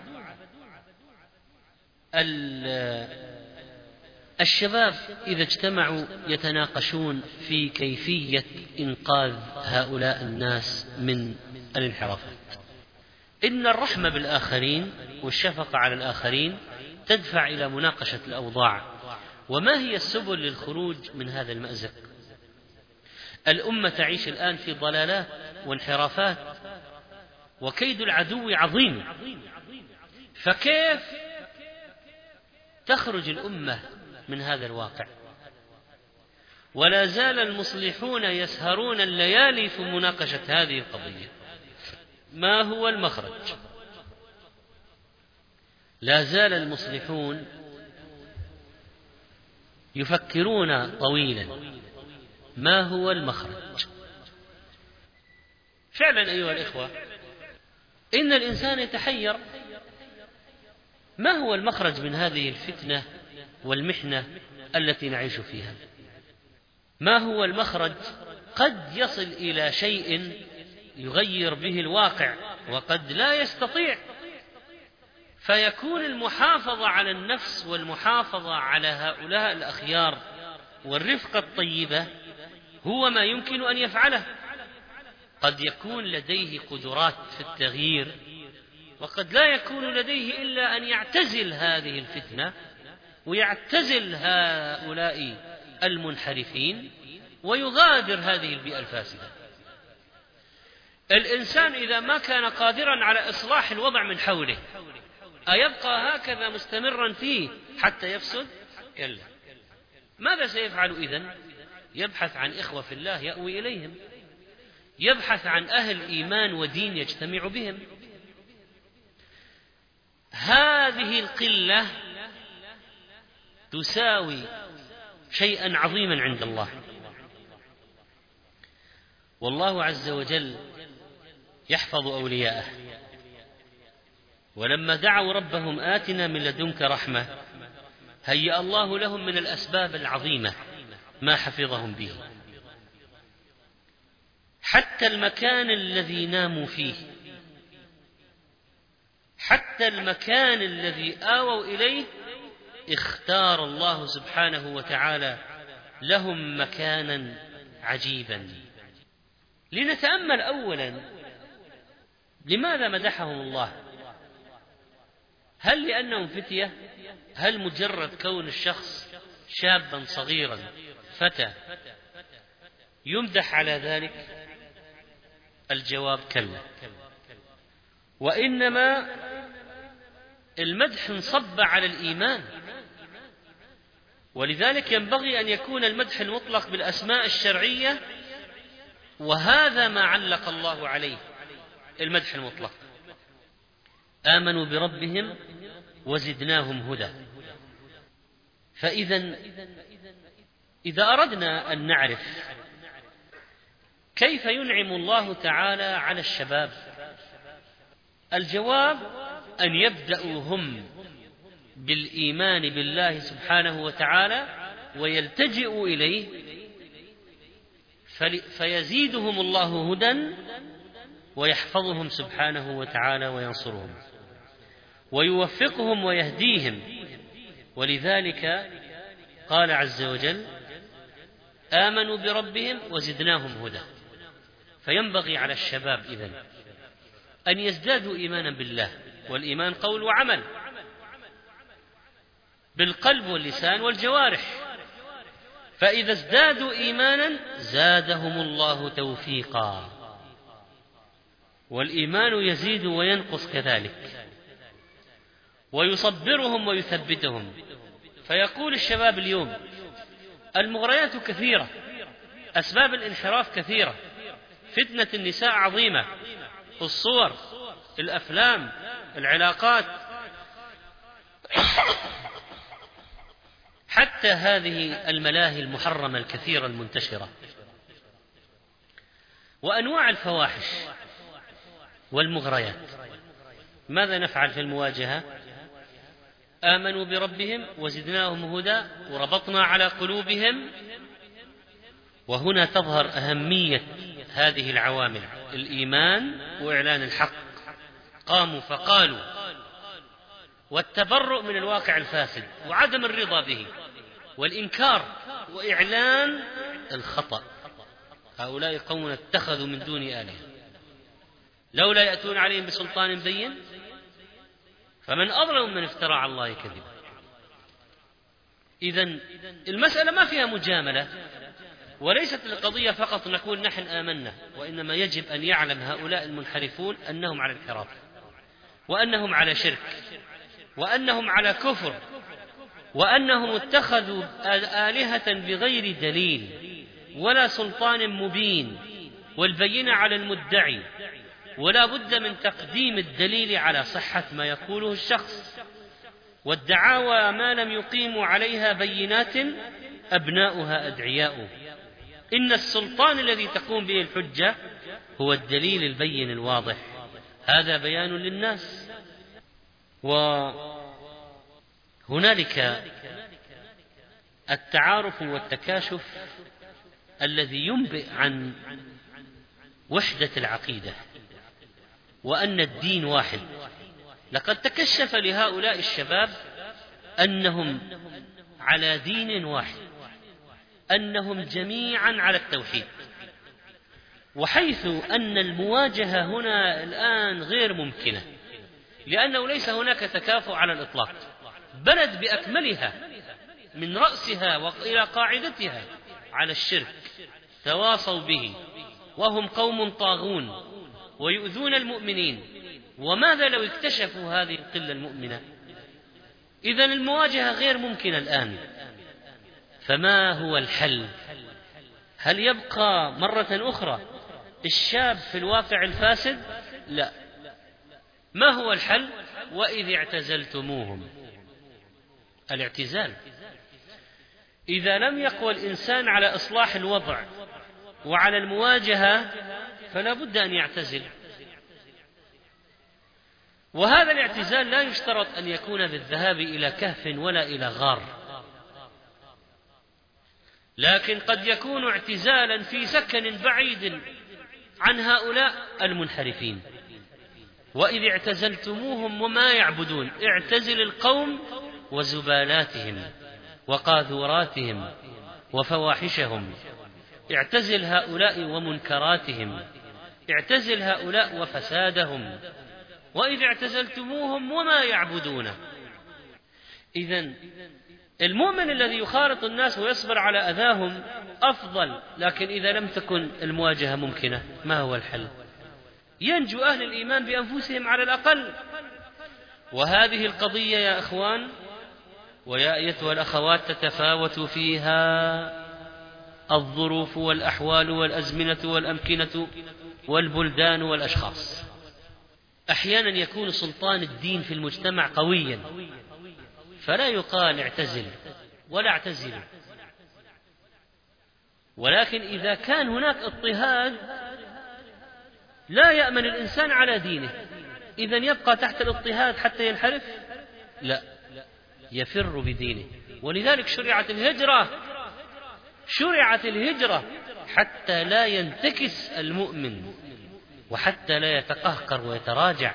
Speaker 1: الشباب إذا اجتمعوا يتناقشون في كيفية إنقاذ هؤلاء الناس من الانحرافات. إن الرحمة بالآخرين والشفقة على الآخرين تدفع إلى مناقشة الأوضاع، وما هي السبل للخروج من هذا المأزق. الأمة تعيش الآن في ضلالات وانحرافات، وكيد العدو عظيم، فكيف تخرج الأمة من هذا الواقع؟ ولا زال المصلحون يسهرون الليالي في مناقشة هذه القضية. ما هو المخرج؟ لا زال المصلحون يفكرون طويلا ما هو المخرج. فعلا أيها الإخوة، إن الإنسان يتحير ما هو المخرج من هذه الفتنة والمحنة التي نعيش فيها. ما هو المخرج؟ قد يصل إلى شيء يغير به الواقع، وقد لا يستطيع، فيكون المحافظة على النفس والمحافظة على هؤلاء الأخيار والرفقة الطيبة هو ما يمكن أن يفعله. قد يكون لديه قدرات في التغيير، وقد لا يكون لديه إلا أن يعتزل هذه الفتنة ويعتزل هؤلاء المنحرفين ويغادر هذه البيئة الفاسدة. الإنسان إذا ما كان قادرا على إصلاح الوضع من حوله أيبقى هكذا مستمرا فيه حتى يفسد؟ كلا. ماذا سيفعل إذن؟ يبحث عن إخوة في الله يأوي إليهم، يبحث عن أهل إيمان ودين يجتمع بهم. هذه القلة تساوي شيئا عظيما عند الله. والله عز وجل يحفظ أولياءه، ولما دعوا ربهم آتنا من لدنك رحمة هيأ الله لهم من الأسباب العظيمة ما حفظهم به. حتى المكان الذي ناموا فيه، حتى المكان الذي آووا إليه اختار الله سبحانه وتعالى لهم مكانا عجيبا. لنتأمل أولا لماذا مدحهم الله؟ هل لأنهم فتية؟ هل مجرد كون الشخص شابا صغيرا فتى يمدح على ذلك؟ الجواب كلا، وإنما المدح انصب على الإيمان، ولذلك ينبغي أن يكون المدح المطلق بالأسماء الشرعية، وهذا ما علق الله عليه المدح المطلق. آمنوا بربهم وزدناهم هدى. إذا أردنا أن نعرف كيف ينعم الله تعالى على الشباب، الجواب أن يبدأوا هم بالإيمان بالله سبحانه وتعالى ويلتجئوا إليه فيزيدهم الله هدى ويحفظهم سبحانه وتعالى وينصرهم ويوفقهم ويهديهم. ولذلك قال عز وجل آمنوا بربهم وزدناهم هدى. فينبغي على الشباب إذن أن يزدادوا إيمانا بالله، والإيمان قول وعمل بالقلب واللسان والجوارح، فإذا ازدادوا إيمانا زادهم الله توفيقا، والإيمان يزيد وينقص كذلك، ويصبرهم ويثبتهم. فيقول الشباب اليوم المغريات كثيرة، أسباب الانحراف كثيرة، فتنة النساء عظيمة، الصور، الأفلام، العلاقات، حتى هذه الملاهي المحرمة الكثيرة المنتشرة، وأنواع الفواحش والمغريات. ماذا نفعل في المواجهة؟ آمنوا بربهم وزدناهم هدى وربطنا على قلوبهم. وهنا تظهر أهمية هذه العوامل: الإيمان وإعلان الحق قاموا فقالوا، والتبرؤ من الواقع الفاسد وعدم الرضا به والإنكار وإعلان الخطأ. هؤلاء قوم اتخذوا من دون آلهة لولا يأتون عليهم بسلطان بين فمن أظلم من افترى على الله كذبا. إذن المسألة ما فيها مجاملة، وليست القضية فقط نقول نحن آمنا، وإنما يجب أن يعلم هؤلاء المنحرفون أنهم على انحراف، وأنهم على شرك، وأنهم على كفر، وأنهم اتخذوا آلهة بغير دليل ولا سلطان مبين، والبينة على المدعي، ولا بد من تقديم الدليل على صحة ما يقوله الشخص. والدعاوى ما لم يقيموا عليها بينات أبناؤها أدعياء. إن السلطان الذي تقوم به الحجة هو الدليل البين الواضح. هذا بيان للناس. وهنالك التعارف والتكاشف الذي ينبئ عن وحدة العقيدة وأن الدين واحد. لقد تكشف لهؤلاء الشباب أنهم على دين واحد، أنهم جميعا على التوحيد، وحيث أن المواجهة هنا الآن غير ممكنة، لأنه ليس هناك تكافؤ على الإطلاق. بلد بأكملها من رأسها وإلى قاعدتها على الشرك تواصوا به، وهم قوم طاغون ويؤذون المؤمنين. وماذا لو اكتشفوا هذه القلة المؤمنة؟ إذن المواجهة غير ممكنة الآن. فما هو الحل؟ هل يبقى مرة أخرى الشاب في الواقع الفاسد؟ لا. ما هو الحل؟ وإذ اعتزلتموهم. الاعتزال. إذا لم يقوى الإنسان على إصلاح الوضع وعلى المواجهة فلا بد أن يعتزل. وهذا الاعتزال لا يشترط أن يكون بالذهاب إلى كهف ولا إلى غار، لكن قد يكون اعتزالا في سكن بعيد عن هؤلاء المنحرفين. وإذ اعتزلتموهم وما يعبدون، اعتزل القوم وزبالاتهم وقاذوراتهم وفواحشهم، اعتزل هؤلاء ومنكراتهم، اعتزل هؤلاء وفسادهم. وإذ اعتزلتموهم وما يعبدون. إذن المؤمن الذي يخالط الناس ويصبر على أذاهم أفضل، لكن إذا لم تكن المواجهة ممكنة ما هو الحل؟ ينجو أهل الإيمان بأنفسهم على الأقل. وهذه القضية يا إخوان ويا أيتها الأخوات تتفاوت فيها الظروف والأحوال والأزمنة والأمكنة والبلدان والأشخاص. أحيانا يكون سلطان الدين في المجتمع قويا فلا يقال اعتزل ولا اعتزل، ولكن إذا كان هناك اضطهاد لا يأمن الإنسان على دينه، إذن يبقى تحت الاضطهاد حتى ينحرف؟ لا، يفر بدينه. ولذلك شرعت الهجرة حتى لا ينتكس المؤمن، وحتى لا يتقهقر ويتراجع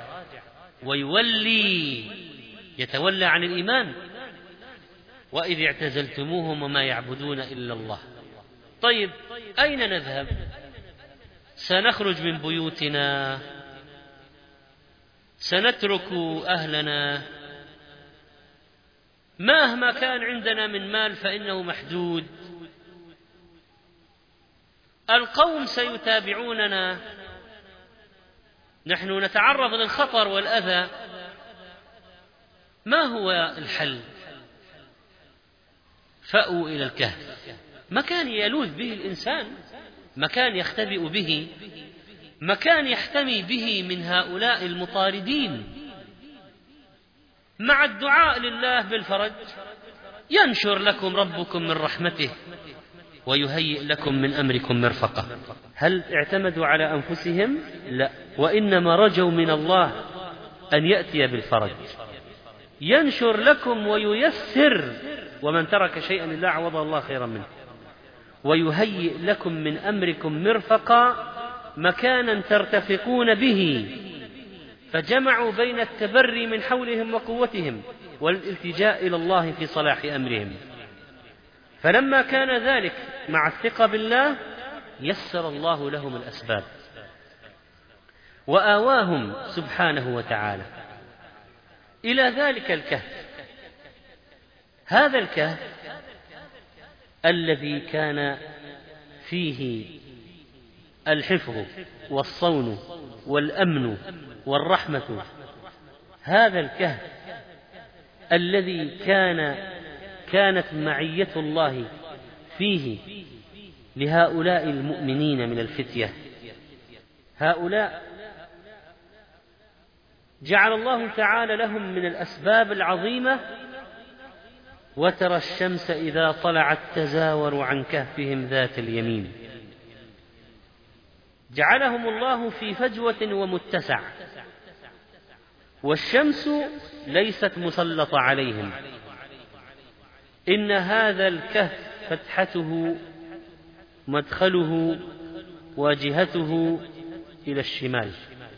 Speaker 1: يتولى عن الإيمان. وإذ اعتزلتموهم وما يعبدون إلا الله. طيب أين نذهب؟ سنخرج من بيوتنا، سنترك أهلنا، مهما كان عندنا من مال فإنه محدود، القوم سيتابعوننا، نحن نتعرض للخطر والأذى. ما هو الحل؟ فأووا إلى الكهف، مكان يلوذ به الإنسان، مكان يختبئ به، مكان يحتمي به من هؤلاء المطاردين، مع الدعاء لله بالفرج. ينشر لكم ربكم من رحمته ويهيئ لكم من أمركم مرفقة. هل اعتمدوا على أنفسهم؟ لا، وإنما رجوا من الله أن يأتي بالفرج. ينشر لكم وييسر، ومن ترك شيئا لله عوضه الله خيرا منه. ويهيئ لكم من أمركم مرفقا، مكانا ترتفقون به. فجمعوا بين التبري من حولهم وقوتهم والالتجاء إلى الله في صلاح أمرهم. فلما كان ذلك مع الثقة بالله يسر الله لهم الأسباب وآواهم سبحانه وتعالى إلى ذلك الكهف. هذا الكهف الذي كان فيه الحفظ والصون والأمن والرحمة، هذا الكهف الذي كانت معية الله فيه لهؤلاء المؤمنين من الفتية، هؤلاء جعل الله تعالى لهم من الأسباب العظيمة. وترى الشمس إذا طلعت تزاور عن كهفهم ذات اليمين، جعلهم الله في فجوة ومتسع، والشمس ليست مسلطة عليهم. إن هذا الكهف فتحته مدخله واجهته إلى الشمال،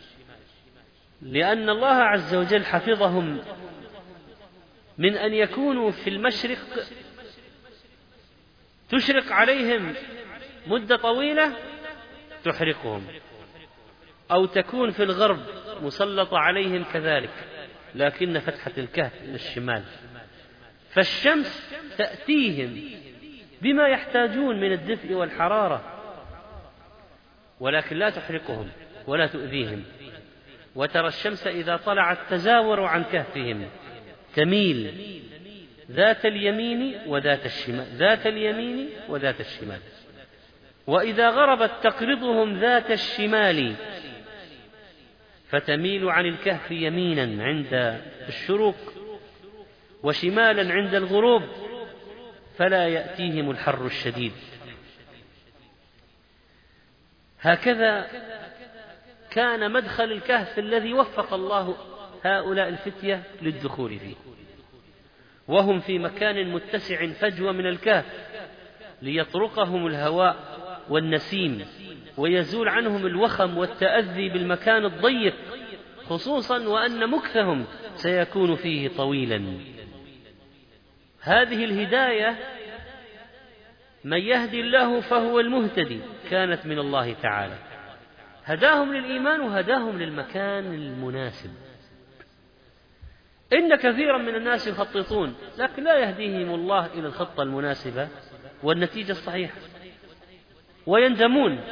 Speaker 1: لأن الله عز وجل حفظهم من أن يكونوا في المشرق تشرق عليهم مدة طويلة تحرقهم، أو تكون في الغرب مسلطة عليهم كذلك، لكن فتحة الكهف إلى الشمال، فالشمس تأتيهم بما يحتاجون من الدفء والحرارة، ولكن لا تحرقهم ولا تؤذيهم. وترى الشمس إذا طلعت تزاور عن كهفهم، تميل ذات اليمين وذات الشمال، ذات اليمين وذات الشمال. وإذا غربت تقرضهم ذات الشمال، فتميل عن الكهف يمينا عند الشروق وشمالا عند الغروب، فلا يأتيهم الحر الشديد. هكذا كان مدخل الكهف الذي وفق الله هؤلاء الفتية للدخول فيه، وهم في مكان متسع فجوة من الكهف ليطرقهم الهواء والنسيم ويزول عنهم الوخم والتأذي بالمكان الضيق، خصوصا وأن مكثهم سيكون فيه طويلا. هذه الهداية من يهدي الله فهو المهتدي كانت من الله تعالى، هداهم للإيمان وهداهم للمكان المناسب. إن كثيرا من الناس يخططون لكن لا يهديهم الله إلى الخطة المناسبة والنتيجة الصحيحة ويندمون.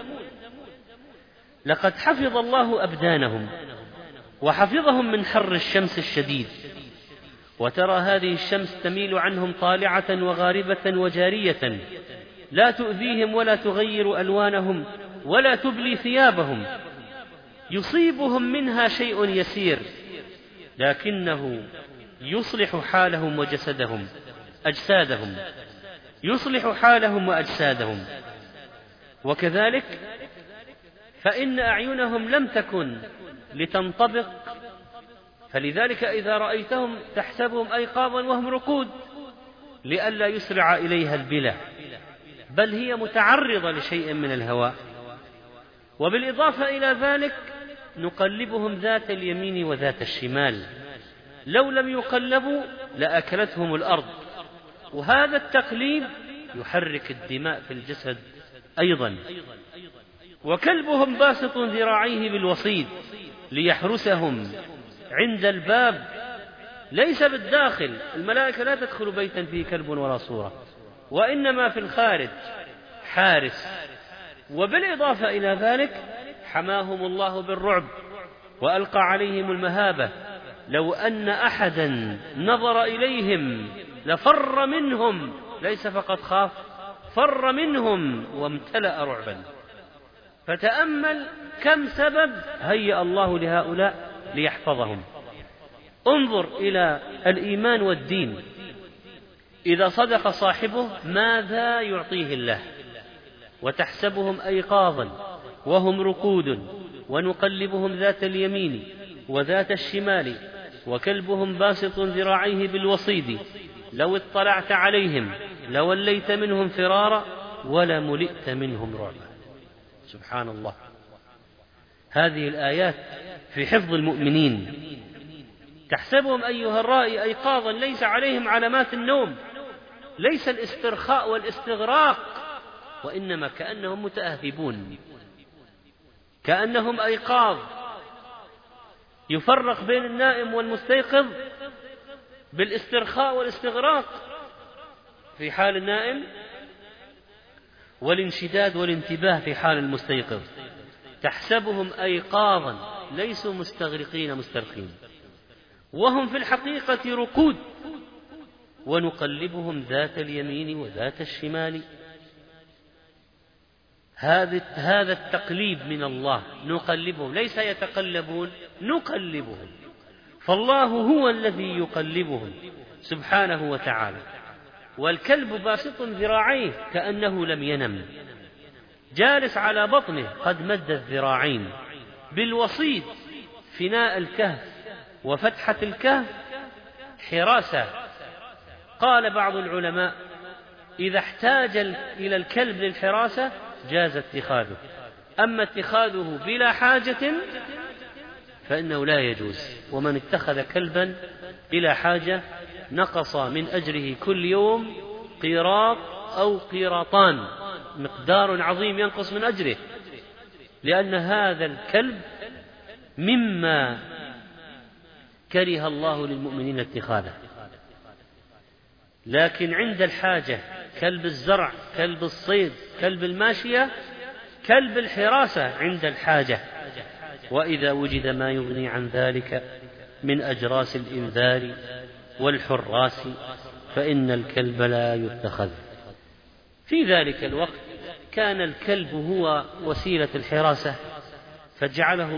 Speaker 1: لقد حفظ الله أبدانهم وحفظهم من حر الشمس الشديد، وترى هذه الشمس تميل عنهم طالعة وغاربة وجارية، لا تؤذيهم ولا تغير ألوانهم ولا تبلي ثيابهم، يصيبهم منها شيء يسير لكنه يصلح حالهم وجسدهم أجسادهم، يصلح حالهم وأجسادهم. وكذلك فإن أعينهم لم تكن لتنطبق، فلذلك إذا رأيتهم تحسبهم أيقاظا وهم رقود لئلا يسرع إليها البلى، بل هي متعرضة لشيء من الهواء. وبالإضافة إلى ذلك نقلبهم ذات اليمين وذات الشمال، لو لم يقلبوا لأكلتهم الأرض، وهذا التقليب يحرك الدماء في الجسد أيضا. وكلبهم باسط ذراعيه بالوصيد ليحرسهم عند الباب، ليس بالداخل، الملائكة لا تدخل بيتا فيه كلب ولا صورة، وإنما في الخارج حارس. وبالإضافة إلى ذلك حماهم الله بالرعب وألقى عليهم المهابة، لو أن أحدا نظر إليهم لفر منهم، ليس فقط خاف، فر منهم وامتلأ رعبا. فتأمل كم سبب هيأ الله لهؤلاء ليحفظهم. انظر إلى الإيمان والدين، إذا صدق صاحبه ماذا يعطيه الله؟ وتحسبهم أيقاظا وهم رقود، ونقلبهم ذات اليمين وذات الشمال، وكلبهم باسط ذراعيه بالوصيد، لو اطلعت عليهم لوليت منهم فرارا ولملئت منهم رعبا. سبحان الله. هذه الآيات في حفظ المؤمنين. تحسبهم أيها الرائي أيقاظا ليس عليهم علامات النوم، ليس الاسترخاء والاستغراق، وإنما كأنهم متأهبون، كأنهم أيقاظ. يفرق بين النائم والمستيقظ بالاسترخاء والاستغراق في حال النائم، والانشداد والانتباه في حال المستيقظ. تحسبهم أيقاظا ليسوا مستغرقين مسترخين، وهم في الحقيقة رقود، ونقلبهم ذات اليمين وذات الشمال. هذا التقليب من الله، نقلبهم، ليس يتقلبون، نقلبهم. فالله هو الذي يقلبهم سبحانه وتعالى. والكلب باسط ذراعيه كأنه لم ينم، جالس على بطنه قد مد الذراعين، بالوسيط فناء الكهف وفتحة الكهف حراسة. قال بعض العلماء إذا احتاج إلى الكلب للحراسة جاز اتخاذه، أما اتخاذه بلا حاجة فإنه لا يجوز. ومن اتخذ كلبا بلا حاجة نقص من أجره كل يوم قيراط أو قيراطان، مقدار عظيم ينقص من أجره، لأن هذا الكلب مما كره الله للمؤمنين اتخاذه. لكن عند الحاجة كلب الزرع، كلب الصيد، كلب الماشية، كلب الحراسة عند الحاجة. وإذا وجد ما يغني عن ذلك من أجراس الإنذار والحراس فإن الكلب لا يتخذ. في ذلك الوقت كان الكلب هو وسيلة الحراسة، فجعله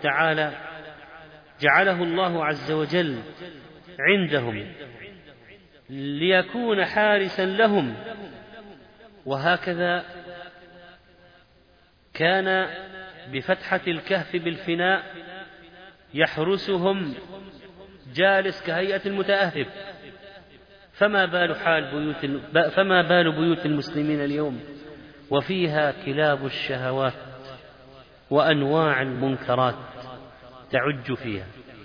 Speaker 1: الله عز وجل عندهم ليكون حارسا لهم. وهكذا كان بفتحة الكهف بالفناء يحرسهم جالس كهيئة المتأهب. فما بال بيوت المسلمين اليوم وفيها كلاب الشهوات وأنواع المنكرات تعج فيها.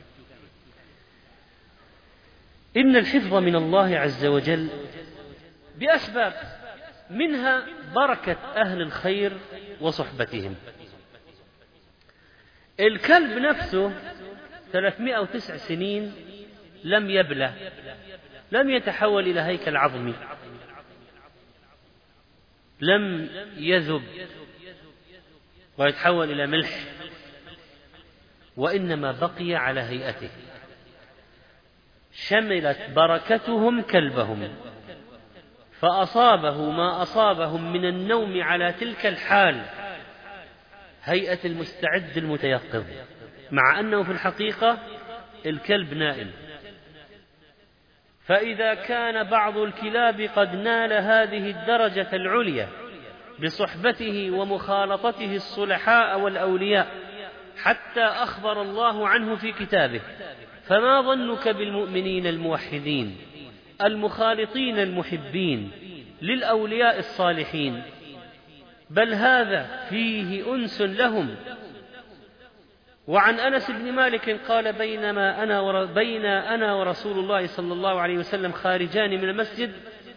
Speaker 1: إن الحفظ من الله عز وجل بأسباب، منها بركة أهل الخير وصحبتهم. الكلب نفسه 309 سنين لم يبلى، لم يتحول إلى هيكل عظمي، لم يذب ويتحول إلى ملح، وإنما بقي على هيئته. شملت بركتهم كلبهم، فأصابه ما أصابهم من النوم على تلك الحال، هيئة المستعد المتيقظ، مع أنه في الحقيقة الكلب نائم. فإذا كان بعض الكلاب قد نال هذه الدرجة العليا بصحبته ومخالطته الصلحاء والأولياء حتى أخبر الله عنه في كتابه، فما ظنك بالمؤمنين الموحدين المخالطين المحبين للأولياء الصالحين؟ بل هذا فيه أنس لهم. وعن أنس بن مالك قال بين أنا ورسول الله صلى الله عليه وسلم خارجان من المسجد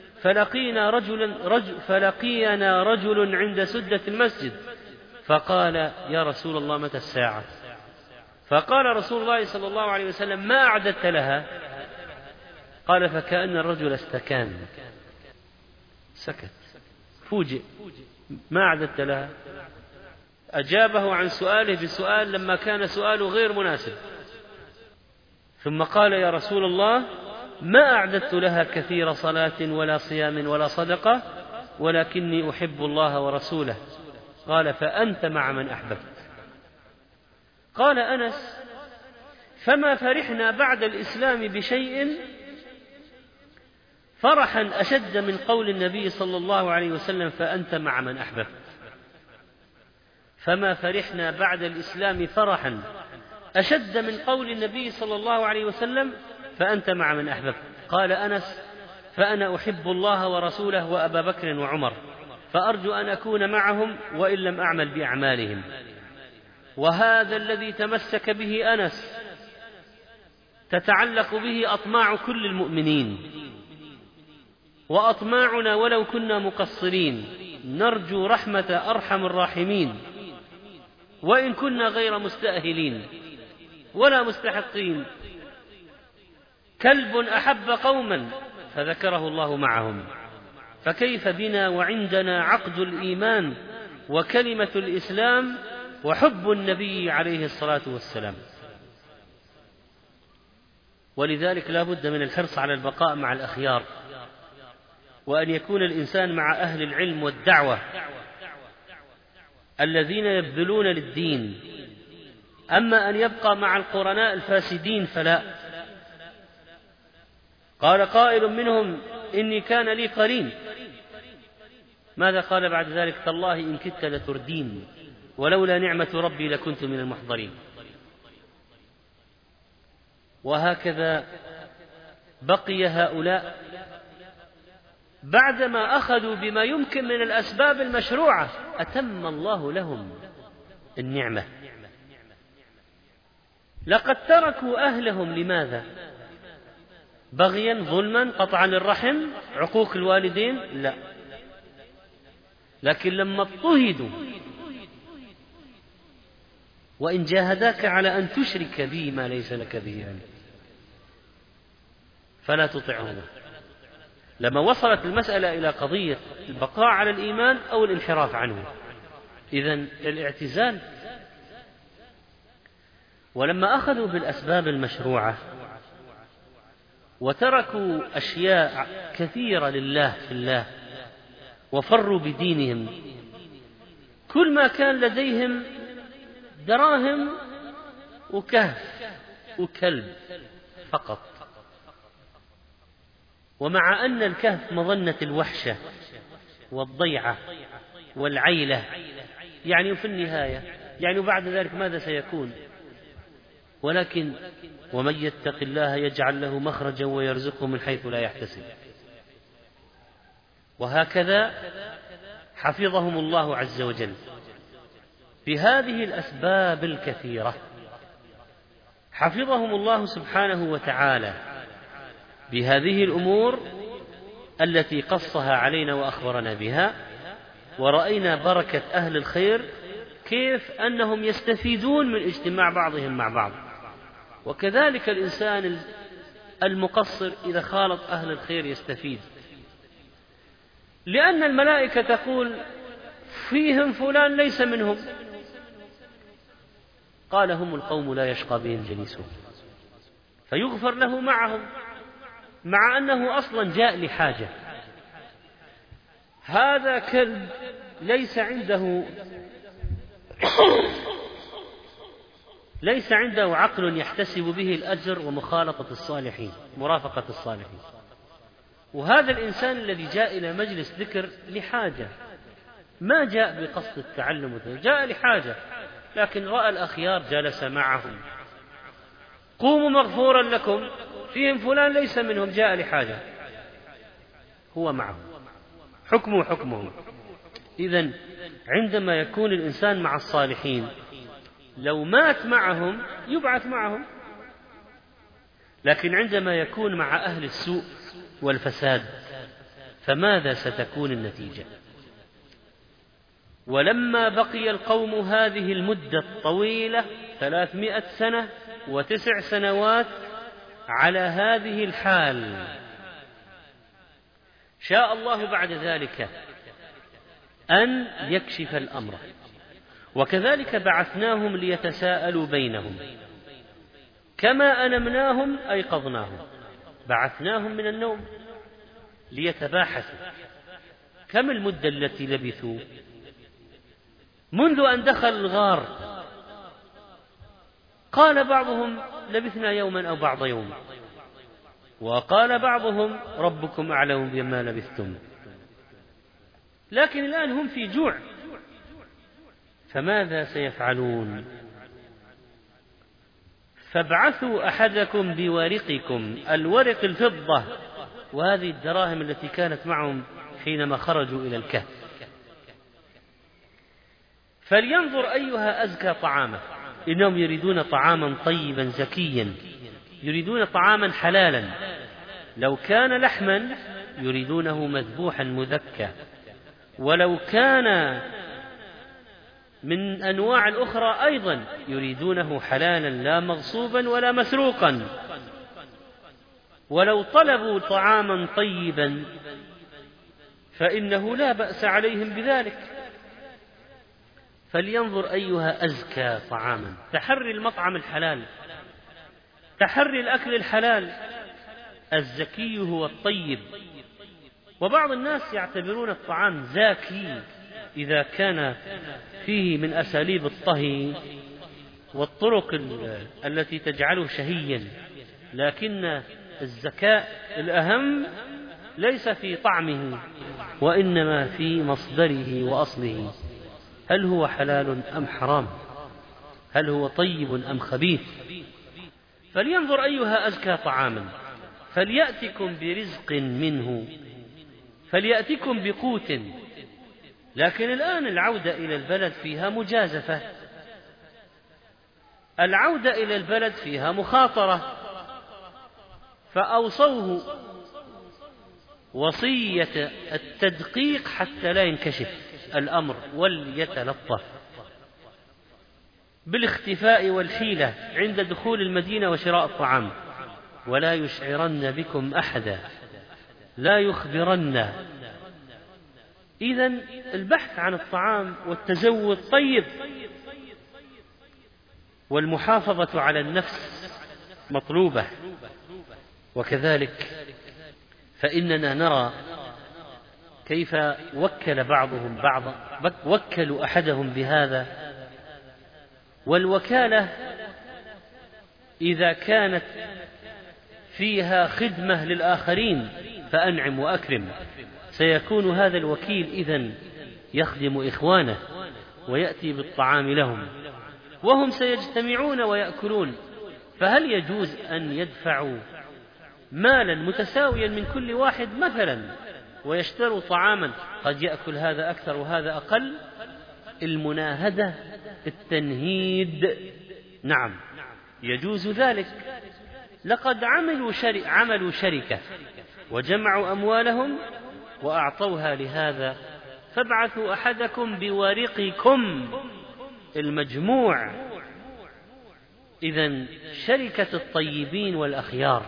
Speaker 1: فلقينا رجل عند سدة المسجد فقال يا رسول الله متى الساعة؟ فقال رسول الله صلى الله عليه وسلم ما أعددت لها؟ قال فكأن الرجل استكان، سكت، فوجئ، ما أعددت لها؟ أجابه عن سؤاله بسؤال لما كان سؤاله غير مناسب، ثم قال يا رسول الله ما أعددت لها كثير صلاة ولا صيام ولا صدقة، ولكني أحب الله ورسوله. قال فأنت مع من أحببت. قال أنس فما فرحنا بعد الإسلام بشيء فرحا أشد من قول النبي صلى الله عليه وسلم فأنت مع من أحببت. فما فرحنا بعد الإسلام فرحا أشد من قول النبي صلى الله عليه وسلم فأنت مع من أحببت. قال أنس فأنا أحب الله ورسوله وأبا بكر وعمر، فأرجو أن أكون معهم وإن لم أعمل بأعمالهم. وهذا الذي تمسك به أنس تتعلق به أطماع كل المؤمنين، وأطماعنا ولو كنا مقصرين نرجو رحمة أرحم الراحمين، وإن كنا غير مستأهلين ولا مستحقين. كلب أحب قوما فذكره الله معهم، فكيف بنا وعندنا عقد الإيمان وكلمة الإسلام وحب النبي عليه الصلاة والسلام. ولذلك لا بد من الحرص على البقاء مع الأخيار، وأن يكون الإنسان مع أهل العلم والدعوة الذين يبذلون للدين. أما أن يبقى مع القرناء الفاسدين فلا. قال قائل منهم إني كان لي قرين، ماذا قال بعد ذلك؟ تالله إن كدت لتردين ولولا نعمة ربي لكنت من المحضرين. وهكذا بقي هؤلاء بعدما أخذوا بما يمكن من الأسباب المشروعة أتم الله لهم النعمة. لقد تركوا أهلهم لماذا؟ بغيا، ظلما، قطعا للرحم، عقوق الوالدين؟ لا، لكن لما اضطهدوا وإن جاهداك على أن تشرك بي ما ليس لك به علم فلا تطعهما. لما وصلت المسألة إلى قضية البقاء على الإيمان أو الانحراف عنه، إذن الاعتزال. ولما أخذوا بالأسباب المشروعة وتركوا أشياء كثيرة لله في الله وفروا بدينهم، كل ما كان لديهم دراهم وكهف وكلب فقط، ومع أن الكهف مظنة الوحشة والضيعة والعيلة، يعني في النهاية يعني بعد ذلك ماذا سيكون؟ ولكن ومن يتق الله يجعل له مخرجا ويرزقه من حيث لا يحتسب. وهكذا حفظهم الله عز وجل بهذه الأسباب الكثيرة. حفظهم الله سبحانه وتعالى بهذه الأمور التي قصها علينا وأخبرنا بها، ورأينا بركة أهل الخير كيف أنهم يستفيدون من اجتماع بعضهم مع بعض. وكذلك الإنسان المقصر إذا خالط أهل الخير يستفيد، لأن الملائكة تقول فيهم فلان ليس منهم، قال هم القوم لا يشقى بهم جليسهم، فيغفر له معهم، مع أنه أصلا جاء لحاجة. هذا كلب ليس عنده عقل يحتسب به الأجر ومخالطة الصالحين، مرافقة الصالحين. وهذا الإنسان الذي جاء إلى مجلس ذكر لحاجة، ما جاء بقصد التعلم، جاء لحاجة، لكن رأى الأخيار جلس معهم. قوموا مغفورا لكم، فيهم فلان ليس منهم، جاء لحاجة، هو معهم، حكمه حكمهم. إذن عندما يكون الإنسان مع الصالحين لو مات معهم يبعث معهم، لكن عندما يكون مع أهل السوء والفساد فماذا ستكون النتيجة؟ ولما بقي القوم هذه المدة الطويلة 300 سنة و9 سنوات على هذه الحال، شاء الله بعد ذلك أن يكشف الأمر. وكذلك بعثناهم ليتساءلوا بينهم، كما أنمناهم أيقظناهم، بعثناهم من النوم ليتباحثوا. كم المدة التي لبثوا منذ أن دخل الغار؟ قال بعضهم لبثنا يوما أو بعض يوم، وقال بعضهم ربكم أعلم بما لبثتم. لكن الآن هم في جوع، فماذا سيفعلون؟ فابعثوا أحدكم بورقكم، الورق الفضة، وهذه الدراهم التي كانت معهم حينما خرجوا إلى الكهف. فلينظر أيها أزكى طعاما. إنهم يريدون طعاما طيبا زكيا، يريدون طعاما حلالا. لو كان لحما يريدونه مذبوحا مذكى، ولو كان من أنواع الأخرى أيضا يريدونه حلالا لا مغصوبا ولا مسروقا. ولو طلبوا طعاما طيبا فإنه لا بأس عليهم بذلك. فلينظر أيها أزكى طعاما. تحري المطعم الحلال، تحري الأكل الحلال. الزكي هو الطيب. وبعض الناس يعتبرون الطعام زاكي إذا كان فيه من أساليب الطهي والطرق التي تجعله شهيا، لكن الزكاء الأهم ليس في طعمه وإنما في مصدره وأصله. هل هو حلال أم حرام؟ هل هو طيب أم خبيث؟ فلينظر أيها أزكى طعاما، فليأتكم برزق منه، فليأتكم بقوت. لكن الآن العودة إلى البلد فيها مجازفة، العودة إلى البلد فيها مخاطرة، فأوصوه وصية التدقيق حتى لا ينكشف الأمر، وليتلطف بالاختفاء والحيلة عند دخول المدينة وشراء الطعام، ولا يشعرن بكم أحدا، لا يخبرن. إذن البحث عن الطعام والتزود طيب، والمحافظة على النفس مطلوبة. وكذلك فإننا نرى كيف وكل بعضهم بعضا، وكلوا أحدهم بهذا. والوكالة إذا كانت فيها خدمة للآخرين فأنعم وأكرم. سيكون هذا الوكيل إذن يخدم إخوانه ويأتي بالطعام لهم، وهم سيجتمعون ويأكلون. فهل يجوز أن يدفعوا مالا متساويا من كل واحد مثلا ويشتروا طعاما قد يأكل هذا أكثر وهذا أقل؟ المناهدة، التنهيد، نعم يجوز ذلك. لقد عملوا شركة وجمعوا أموالهم وأعطوها لهذا، فابعثوا أحدكم بورقكم المجموع. إذن شركة الطيبين والأخيار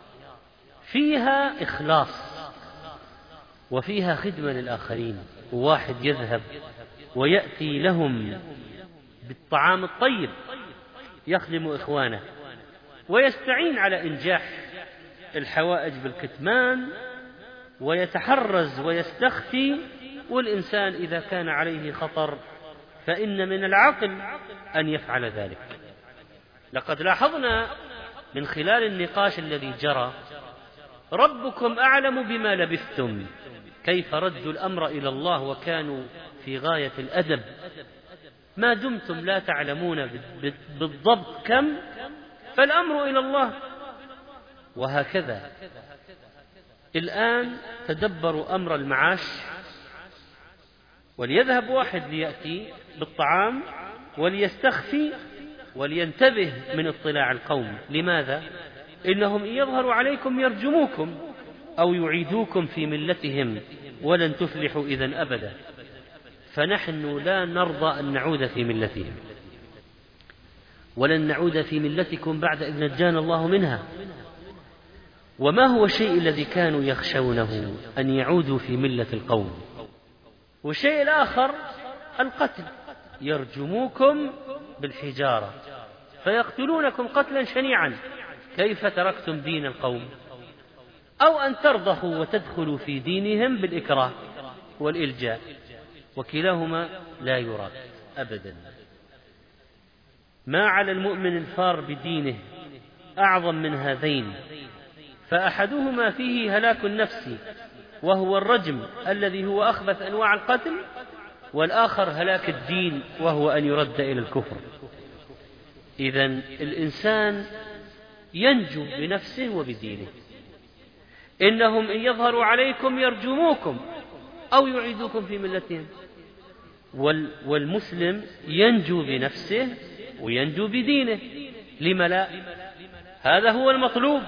Speaker 1: فيها إخلاص وفيها خدمة للآخرين. واحد يذهب ويأتي لهم بالطعام الطيب يخدم إخوانه ويستعين على إنجاح الحوائج بالكتمان ويتحرز ويستخفي. والإنسان إذا كان عليه خطر فإن من العقل أن يفعل ذلك. لقد لاحظنا من خلال النقاش الذي جرى ربكم أعلم بما لبثتم، كيف ردوا الأمر إلى الله وكانوا في غاية الأدب. ما دمتم لا تعلمون بالضبط كم، فالأمر إلى الله. وهكذا الآن تدبروا أمر المعاش، وليذهب واحد ليأتي بالطعام وليستخفي ولينتبه من اطلاع القوم. لماذا؟ إنهم إن يظهروا عليكم يرجموكم أو يعيدوكم في ملتهم ولن تفلحوا إذن أبدا. فنحن لا نرضى أن نعود في ملتهم، ولن نعود في ملتكم بعد إذ نجانا الله منها. وما هو الشيء الذي كانوا يخشونه؟ أن يعودوا في ملة القوم. والشيء الآخر القتل، يرجموكم بالحجارة فيقتلونكم قتلا شنيعا. كيف تركتم دين القوم؟ أو أن ترضخوا وتدخلوا في دينهم بالإكراه والإلجاء، وكلاهما لا يراد أبدا. ما على المؤمن الفار بدينه أعظم من هذين، فأحدهما فيه هلاك النفس وهو الرجم الذي هو أخبث أنواع القتل، والآخر هلاك الدين وهو أن يرد إلى الكفر. إذن الإنسان ينجو بنفسه وبدينه. إنهم إن يظهروا عليكم يرجموكم أو يعيدوكم في ملتهم. والمسلم ينجو بنفسه وينجو بدينه، لم لا؟ هذا هو المطلوب.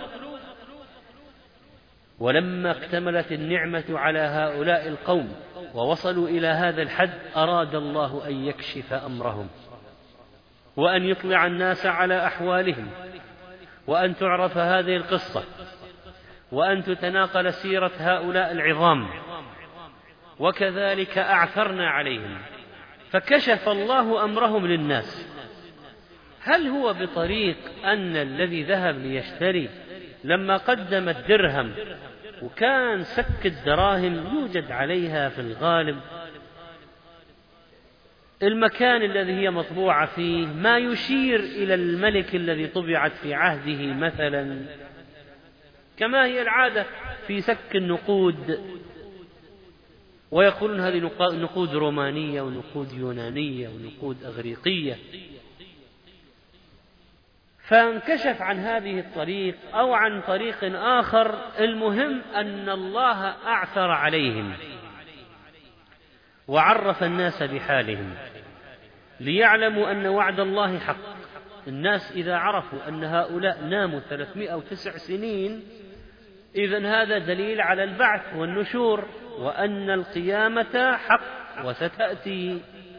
Speaker 1: ولما اكتملت النعمة على هؤلاء القوم ووصلوا إلى هذا الحد أراد الله أن يكشف أمرهم، وأن يطلع الناس على أحوالهم، وأن تعرف هذه القصة، وأن تتناقل سيرة هؤلاء العظام. وكذلك أعثرنا عليهم فكشف الله أمرهم للناس. هل هو بطريق أن الذي ذهب ليشتري لما قدم الدرهم وكان سك الدراهم يوجد عليها في الغالب المكان الذي هي مطبوعة فيه ما يشير إلى الملك الذي طبعت في عهده مثلا، كما هي العادة في سك النقود، ويقولون هذه نقود رومانية ونقود يونانية ونقود أغريقية. فانكشف عن هذه الطريق أو عن طريق آخر، المهم أن الله أعثر عليهم وعرف الناس بحالهم ليعلموا أن وعد الله حق. الناس إذا عرفوا أن هؤلاء ناموا 309 سنين إذن هذا دليل على البعث والنشور، وأن القيامة حق وستأتي.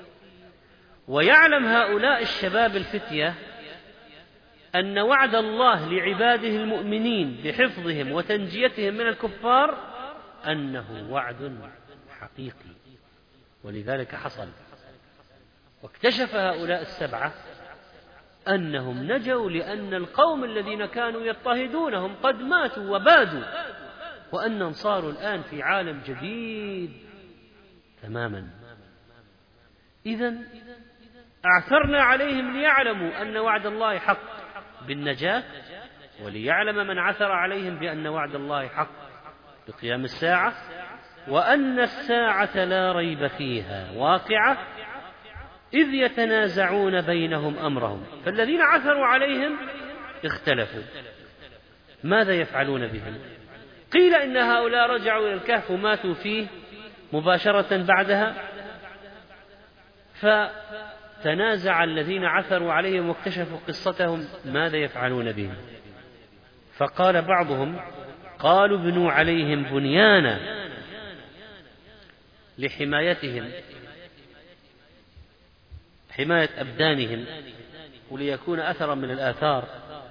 Speaker 1: ويعلم هؤلاء الشباب الفتية أن وعد الله لعباده المؤمنين بحفظهم وتنجيتهم من الكفار أنه وعد حقيقي، ولذلك حصل. واكتشف هؤلاء السبعة أنهم نجوا لأن القوم الذين كانوا يضطهدونهم قد ماتوا وبادوا، وأنهم صاروا الآن في عالم جديد تماما. إذن أعثرنا عليهم ليعلموا أن وعد الله حق بالنجاة، وليعلم من عثر عليهم بأن وعد الله حق بقيام الساعة، وأن الساعة لا ريب فيها واقعة إذ يتنازعون بينهم أمرهم. فالذين عثروا عليهم اختلفوا ماذا يفعلون بهم. قيل إن هؤلاء رجعوا إلى الكهف وماتوا فيه مباشرة بعدها، فتنازع الذين عثروا عليهم واكتشفوا قصتهم ماذا يفعلون بهم. فقال بعضهم قالوا ابنوا عليهم بنيانا لحمايتهم، حماية أبدانهم وليكون أثرا من الآثار.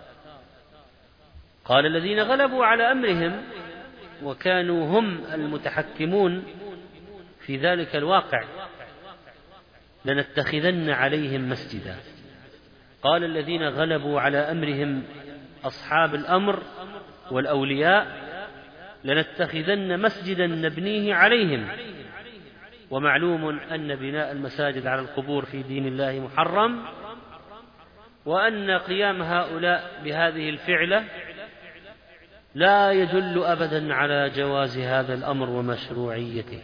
Speaker 1: قال الذين غلبوا على أمرهم وكانوا هم المتحكمون في ذلك الواقع لنتخذن عليهم مسجدا. قال الذين غلبوا على أمرهم أصحاب الأمر والأولياء لنتخذن مسجدا نبنيه عليهم. ومعلوم أن بناء المساجد على القبور في دين الله محرم، وأن قيام هؤلاء بهذه الفعلة لا يدل أبدا على جواز هذا الأمر ومشروعيته.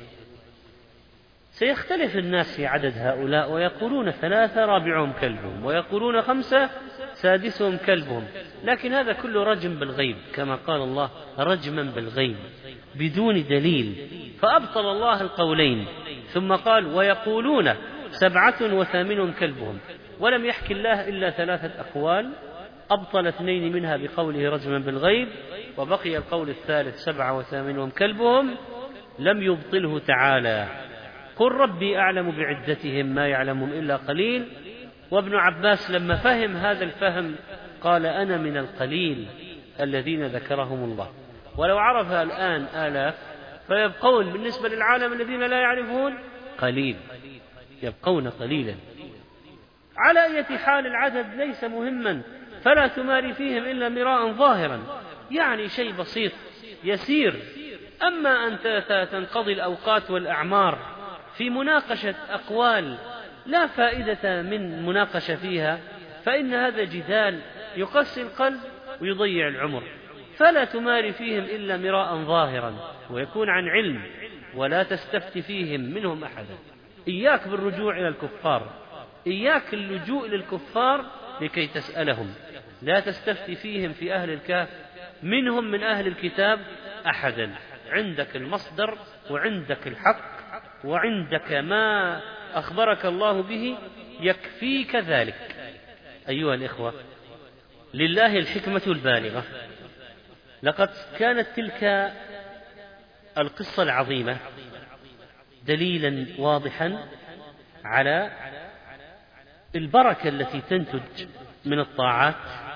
Speaker 1: سيختلف الناس في عدد هؤلاء، ويقولون 3 رابعهم كلبهم، ويقولون 5 سادسهم كلبهم، لكن هذا كله رجم بالغيب كما قال الله رجما بالغيب بدون دليل. فأبطل الله القولين ثم قال ويقولون 7 وثامنهم كلبهم، ولم يحكي الله إلا 3 أقوال أبطل 2 منها بقوله رجما بالغيب، وبقي القول الثالث 7 وثامنهم كلبهم لم يبطله تعالى. قل ربي أعلم بعدتهم ما يعلمهم إلا قليل. وابن عباس لما فهم هذا الفهم قال أنا من القليل الذين ذكرهم الله، ولو عرف الآن آلاف فيبقون بالنسبة للعالم الذين لا يعرفون قليل، يبقون قليلا. على أي حال العدد ليس مهما، فلا تماري فيهم إلا مراء ظاهرا، يعني شيء بسيط يسير. أما أن تنقضي الأوقات والأعمار في مناقشة أقوال لا فائدة من مناقشة فيها، فإن هذا جدال يقسي القلب ويضيع العمر. فلا تماري فيهم إلا مراء ظاهرا، ويكون عن علم، ولا تستفت فيهم منهم أحدا. إياك بالرجوع إلى الكفار، إياك اللجوء للكفار لكي تسألهم. لا تستفت فيهم في أهل الكهف منهم من أهل الكتاب أحدا. عندك المصدر وعندك الحق وعندك ما أخبرك الله به يكفيك ذلك. أيها الإخوة، لله الحكمة البالغة. لقد كانت تلك القصة العظيمة دليلا واضحا على البركة التي تنتج من الطاعات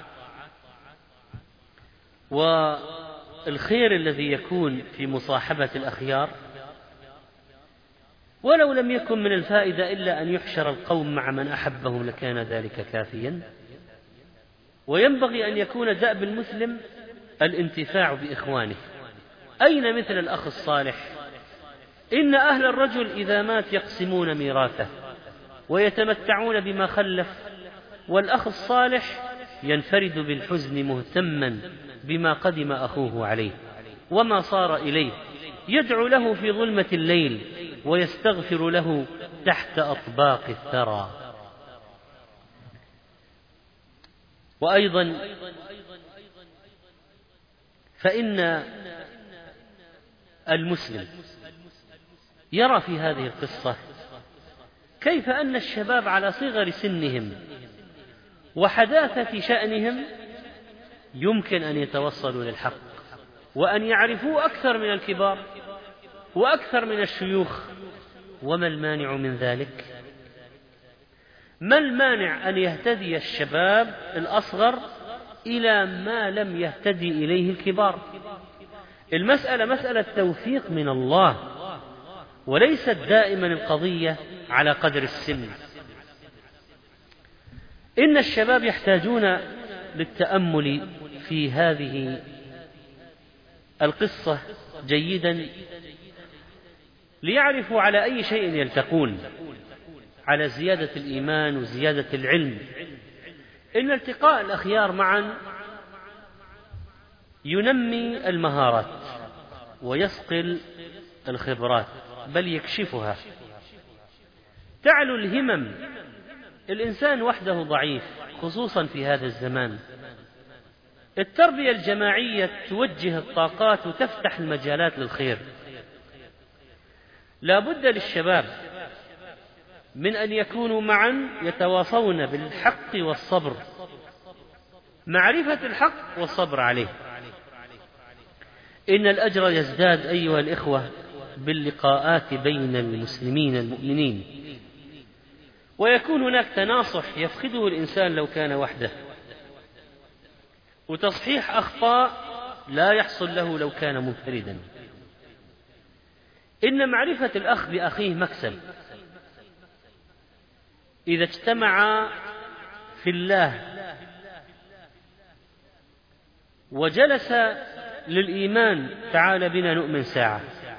Speaker 1: والخير الذي يكون في مصاحبة الأخيار، ولو لم يكن من الفائدة إلا أن يحشر القوم مع من أحبهم لكان ذلك كافيا. وينبغي أن يكون دأب المسلم الانتفاع بإخوانه. أين مثل الأخ الصالح؟ إن أهل الرجل إذا مات يقسمون ميراثه ويتمتعون بما خلف، والأخ الصالح ينفرد بالحزن مهتما بما قدم أخوه عليه وما صار إليه، يدعو له في ظلمة الليل ويستغفر له تحت أطباق الثرى. وأيضا فإن المسلم يرى في هذه القصة كيف أن الشباب على صغر سنهم وحداثة شأنهم يمكن أن يتوصلوا للحق وأن يعرفوا أكثر من الكبار وأكثر من الشيوخ. وما المانع من ذلك؟ ما المانع أن يهتدي الشباب الأصغر إلى ما لم يهتدي إليه الكبار؟ المسألة مسألة توفيق من الله، وليست دائما القضية على قدر السن. إن الشباب يحتاجون للتأمل في هذه القصة جيدا ليعرفوا على أي شيء يلتقون، على زيادة الإيمان وزيادة العلم. إن التقاء الأخيار معا ينمي المهارات ويصقل الخبرات بل يكشفها. تعلو الهمم. الإنسان وحده ضعيف خصوصا في هذا الزمان. التربية الجماعية توجه الطاقات وتفتح المجالات للخير. لا بد للشباب من أن يكونوا معا يتواصون بالحق والصبر، معرفة الحق والصبر عليه. إن الأجر يزداد أيها الإخوة باللقاءات بين المسلمين المؤمنين، ويكون هناك تناصح يفقده الإنسان لو كان وحده، وتصحيح أخطاء لا يحصل له لو كان منفردا. إن معرفة الأخ بأخيه مكسب. إذا اجتمعا في الله وجلس للإيمان تعال بنا نؤمن ساعة.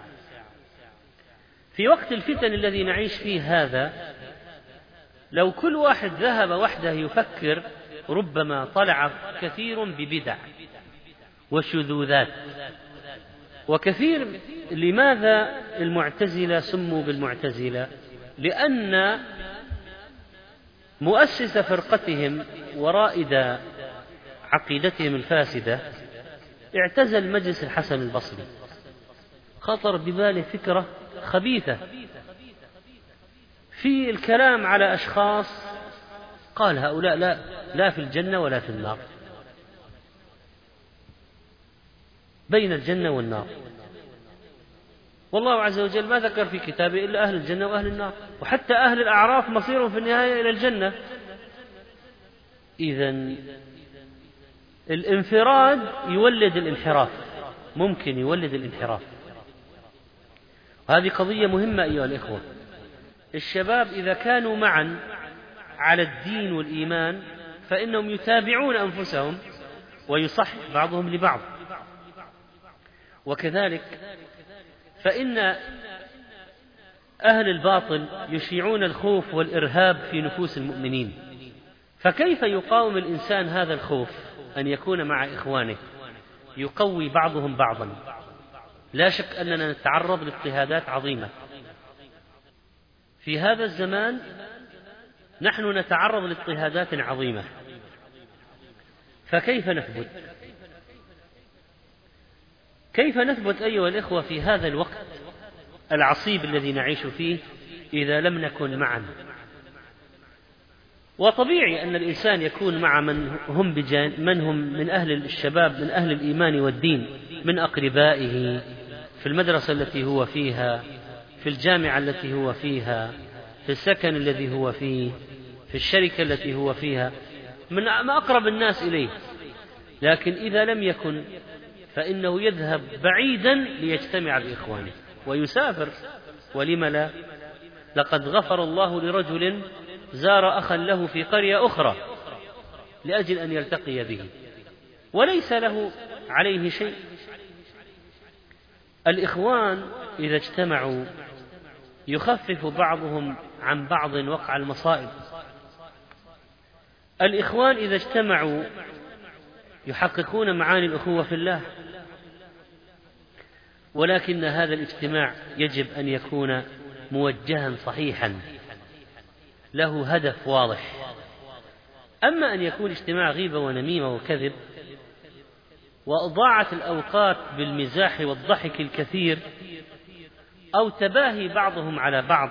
Speaker 1: في وقت الفتن الذي نعيش فيه هذا، لو كل واحد ذهب وحده يفكر ربما طلع كثير ببدع وشذوذات وكثير. لماذا المعتزلة سموا بالمعتزلة؟ لأن مؤسس فرقتهم ورائد عقيدتهم الفاسدة اعتزل مجلس الحسن البصري. خطر بباله فكرة خبيثة في الكلام على أشخاص، قال هؤلاء لا في الجنة ولا في النار، بين الجنة والنار. والله عز وجل ما ذكر في كتابه إلا أهل الجنة وأهل النار، وحتى أهل الأعراف مصيرهم في النهاية إلى الجنة. إذن الانفراد يولد الانحراف، ممكن يولد الانحراف. وهذه قضية مهمة أيها الإخوة. الشباب إذا كانوا معا على الدين والإيمان فإنهم يتابعون أنفسهم ويصحح بعضهم لبعض. وكذلك فإن أهل الباطل يشيعون الخوف والإرهاب في نفوس المؤمنين. فكيف يقاوم الإنسان هذا الخوف؟ أن يكون مع إخوانه يقوي بعضهم بعضا. لا شك أننا نتعرض لاضطهادات عظيمة في هذا الزمان، نحن نتعرض لاضطهادات عظيمة، فكيف نثبت؟ كيف نثبت أيها الإخوة في هذا الوقت العصيب الذي نعيش فيه إذا لم نكن معا. وطبيعي أن الإنسان يكون مع من هم من أهل الشباب، من أهل الإيمان والدين، من أقربائه، في المدرسة التي هو فيها، في الجامعة التي هو فيها، في السكن الذي هو فيه، في الشركة التي هو فيها، من أقرب الناس إليه. لكن إذا لم يكن فإنه يذهب بعيدا ليجتمع بإخوانه ويسافر، ولم لا؟ لقد غفر الله لرجل زار أخا له في قرية أخرى لأجل أن يلتقي به وليس له عليه شيء. الإخوان إذا اجتمعوا يخفف بعضهم عن بعض وقع المصائب. الإخوان إذا اجتمعوا يحققون معاني الأخوة في الله. ولكن هذا الاجتماع يجب أن يكون موجها صحيحا، له هدف واضح. أما أن يكون اجتماع غيبة ونميمة وكذب وأضاعت الأوقات بالمزاح والضحك الكثير، أو تباهي بعضهم على بعض،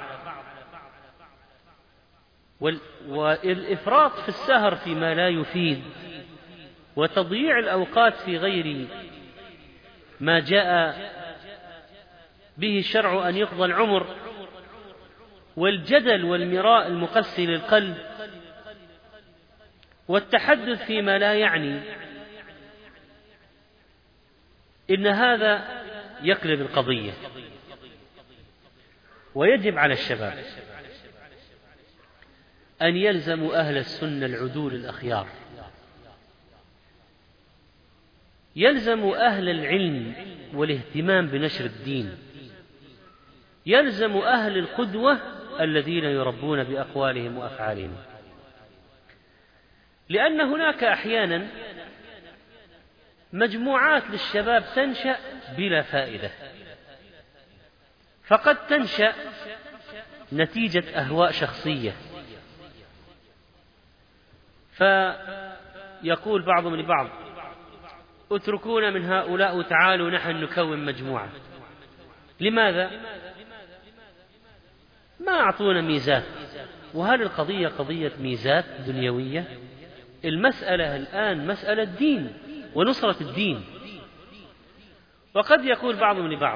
Speaker 1: والإفراط في السهر فيما لا يفيد، وتضييع الأوقات في غير ما جاء به الشرع أن يقضى العمر، والجدل والمراء المقسي للقلب، والتحدث فيما لا يعني، إن هذا يقلب القضية. ويجب على الشباب أن يلزموا أهل السنة العدول الأخيار، يلزموا أهل العلم والاهتمام بنشر الدين، يلزموا أهل القدوة الذين يربون بأقوالهم وأفعالهم. لأن هناك أحيانا مجموعات للشباب تنشأ بلا فائدة، فقد تنشأ نتيجة أهواء شخصية، فيقول بعضهم لبعض: اتركونا من هؤلاء وتعالوا نحن نكون مجموعة. لماذا؟ ما أعطونا ميزات. وهل القضية قضية ميزات دنيوية؟ المسألة الآن مسألة دين ونصرة الدين. وقد يقول بعضهم لبعض: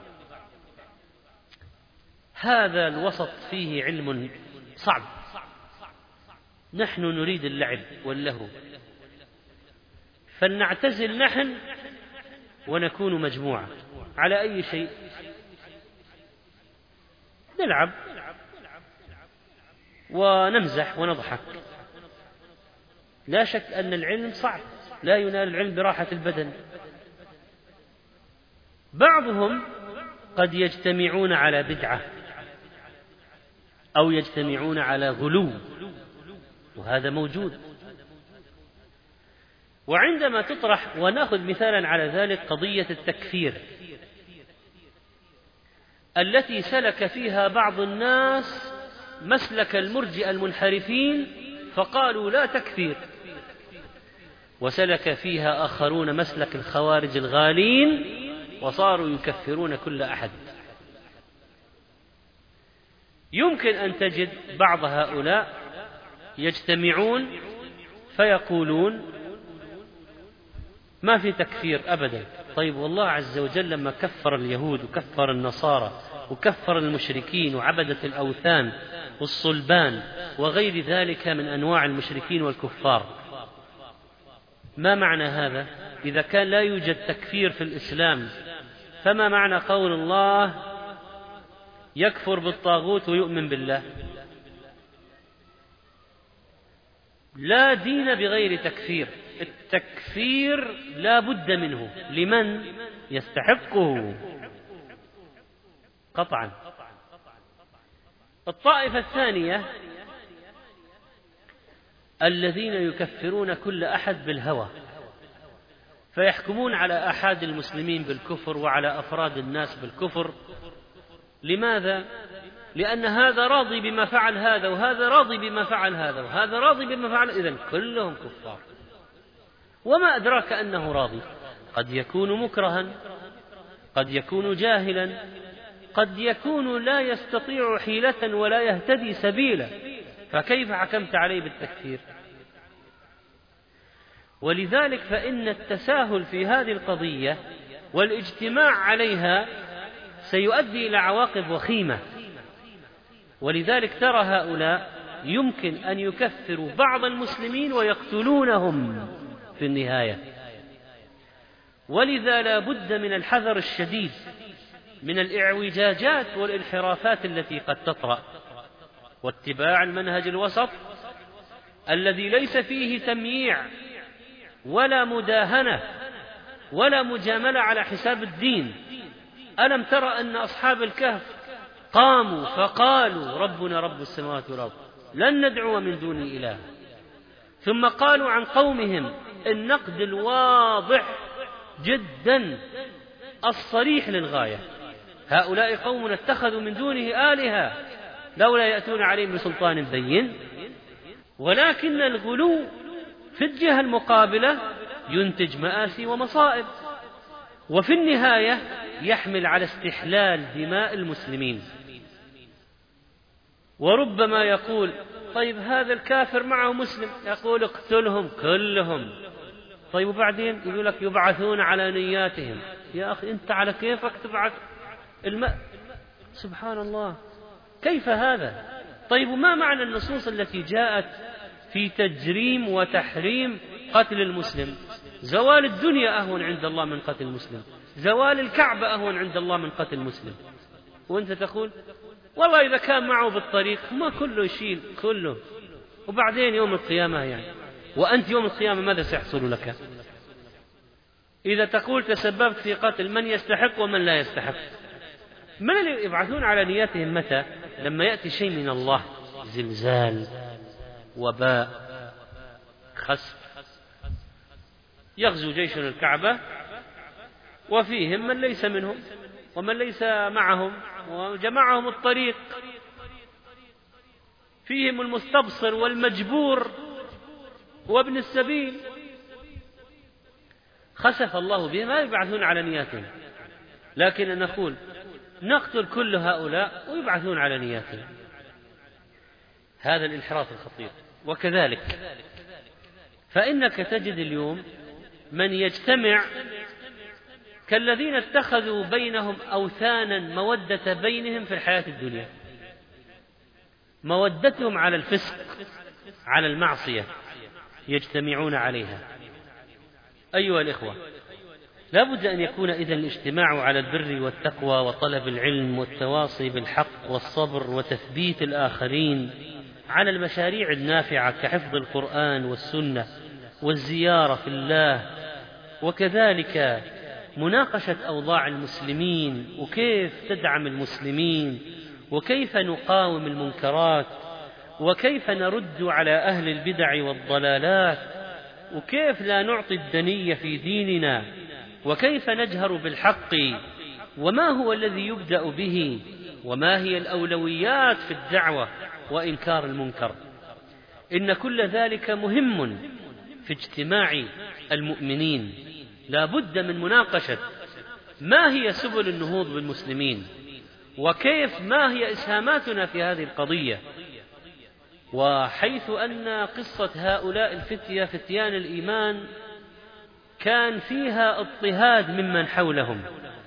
Speaker 1: هذا الوسط فيه علم صعب، نحن نريد اللعب واللهو، فلنعتزل نحن ونكون مجموعة. على أي شيء؟ نلعب ونمزح ونضحك. لا شك أن العلم صعب، لا ينال العلم براحة البدن. بعضهم قد يجتمعون على بدعة أو يجتمعون على غلو، وهذا موجود. وعندما تطرح، ونأخذ مثالا على ذلك، قضية التكفير التي سلك فيها بعض الناس مسلك المرجئة المنحرفين فقالوا لا تكفير، وسلك فيها آخرون مسلك الخوارج الغالين وصاروا يكفرون كل أحد. يمكن أن تجد بعض هؤلاء يجتمعون فيقولون ما في تكفير أبدا. طيب، والله عز وجل لما كفر اليهود وكفر النصارى وكفر المشركين وعبدة الأوثان والصلبان وغير ذلك من أنواع المشركين والكفار، ما معنى هذا؟ إذا كان لا يوجد تكفير في الإسلام، فما معنى قول الله يكفر بالطاغوت ويؤمن بالله؟ لا دين بغير تكفير. التكفير لا بد منه لمن يستحقه قطعا. الطائفة الثانية الذين يكفرون كل أحد بالهوى، فيحكمون على أحد المسلمين بالكفر وعلى أفراد الناس بالكفر. لماذا؟ لأن هذا راضي بما فعل هذا، وهذا راضي بما فعل هذا، وهذا راضي بما فعل، إذن كلهم كفار. وما أدراك أنه راضي؟ قد يكون مكرها، قد يكون جاهلا، قد يكون لا يستطيع حيلة ولا يهتدي سبيلا، فكيف حكمت عليه بالتكفير؟ ولذلك فإن التساهل في هذه القضية والاجتماع عليها سيؤدي إلى عواقب وخيمة. ولذلك ترى هؤلاء يمكن أن يكفروا بعض المسلمين ويقتلونهم في النهاية. ولذا لا بد من الحذر الشديد من الإعوجاجات والانحرافات التي قد تطرأ، واتباع المنهج الوسط الذي ليس فيه تمييع ولا مداهنة ولا مجاملة على حساب الدين. ألم ترى أن أصحاب الكهف قاموا فقالوا ربنا رب السماوات والأرض لن ندعو من دونه إله، ثم قالوا عن قومهم النقد الواضح جدا الصريح للغاية: هؤلاء قوم اتخذوا من دونه آلهة لولا يأتون عليهم بسلطان بين. ولكن الغلو في الجهة المقابلة ينتج مآسي ومصائب، وفي النهاية يحمل على استحلال دماء المسلمين. وربما يقول طيب هذا الكافر معه مسلم، يقول اقتلهم كلهم. طيب وبعدين يقول لك يبعثون على نياتهم. يا أخي أنت على كيفك تبعث سبحان الله، كيف هذا؟ طيب وما معنى النصوص التي جاءت في تجريم وتحريم قتل المسلم؟ زوال الدنيا أهون عند الله من قتل المسلم، زوال الكعبة أهون عند الله من قتل المسلم. وأنت تقول والله إذا كان معه بالطريق ما كله يشيل كله، وبعدين يوم القيامة يعني، وأنت يوم القيامة ماذا سيحصل لك؟ إذا تقول تسببت في قتل من يستحق ومن لا يستحق. من اللي يبعثون على نياتهم متى؟ لما يأتي شيء من الله، زلزال، وباء، خسف، يغزو جيش الكعبة وفيهم من ليس منهم ومن ليس معهم وجمعهم الطريق، فيهم المستبصر والمجبور وابن السبيل، خسف الله بهم، ما يبعثون على نياتهم. لكن نقول نقتل كل هؤلاء ويبعثون على نياتهم، هذا الانحراف الخطير. وكذلك فإنك تجد اليوم من يجتمع كالذين اتخذوا بينهم أوثانا مودة بينهم في الحياة الدنيا، مودتهم على الفسق على المعصية يجتمعون عليها. أيها الإخوة، لا بد أن يكون إذن الاجتماع على البر والتقوى وطلب العلم والتواصي بالحق والصبر وتثبيت الآخرين على المشاريع النافعة كحفظ القرآن والسنة والزيارة في الله، وكذلك مناقشة أوضاع المسلمين وكيف تدعم المسلمين وكيف نقاوم المنكرات وكيف نرد على أهل البدع والضلالات وكيف لا نعطي الدنية في ديننا وكيف نجهر بالحق وما هو الذي يبدأ به وما هي الأولويات في الدعوة وإنكار المنكر. إن كل ذلك مهم في اجتماع المؤمنين. لا بد من مناقشة ما هي سبل النهوض بالمسلمين وكيف ما هي إسهاماتنا في هذه القضية. وحيث أن قصة هؤلاء الفتية فتيان الإيمان كان فيها اضطهاد ممن حولهم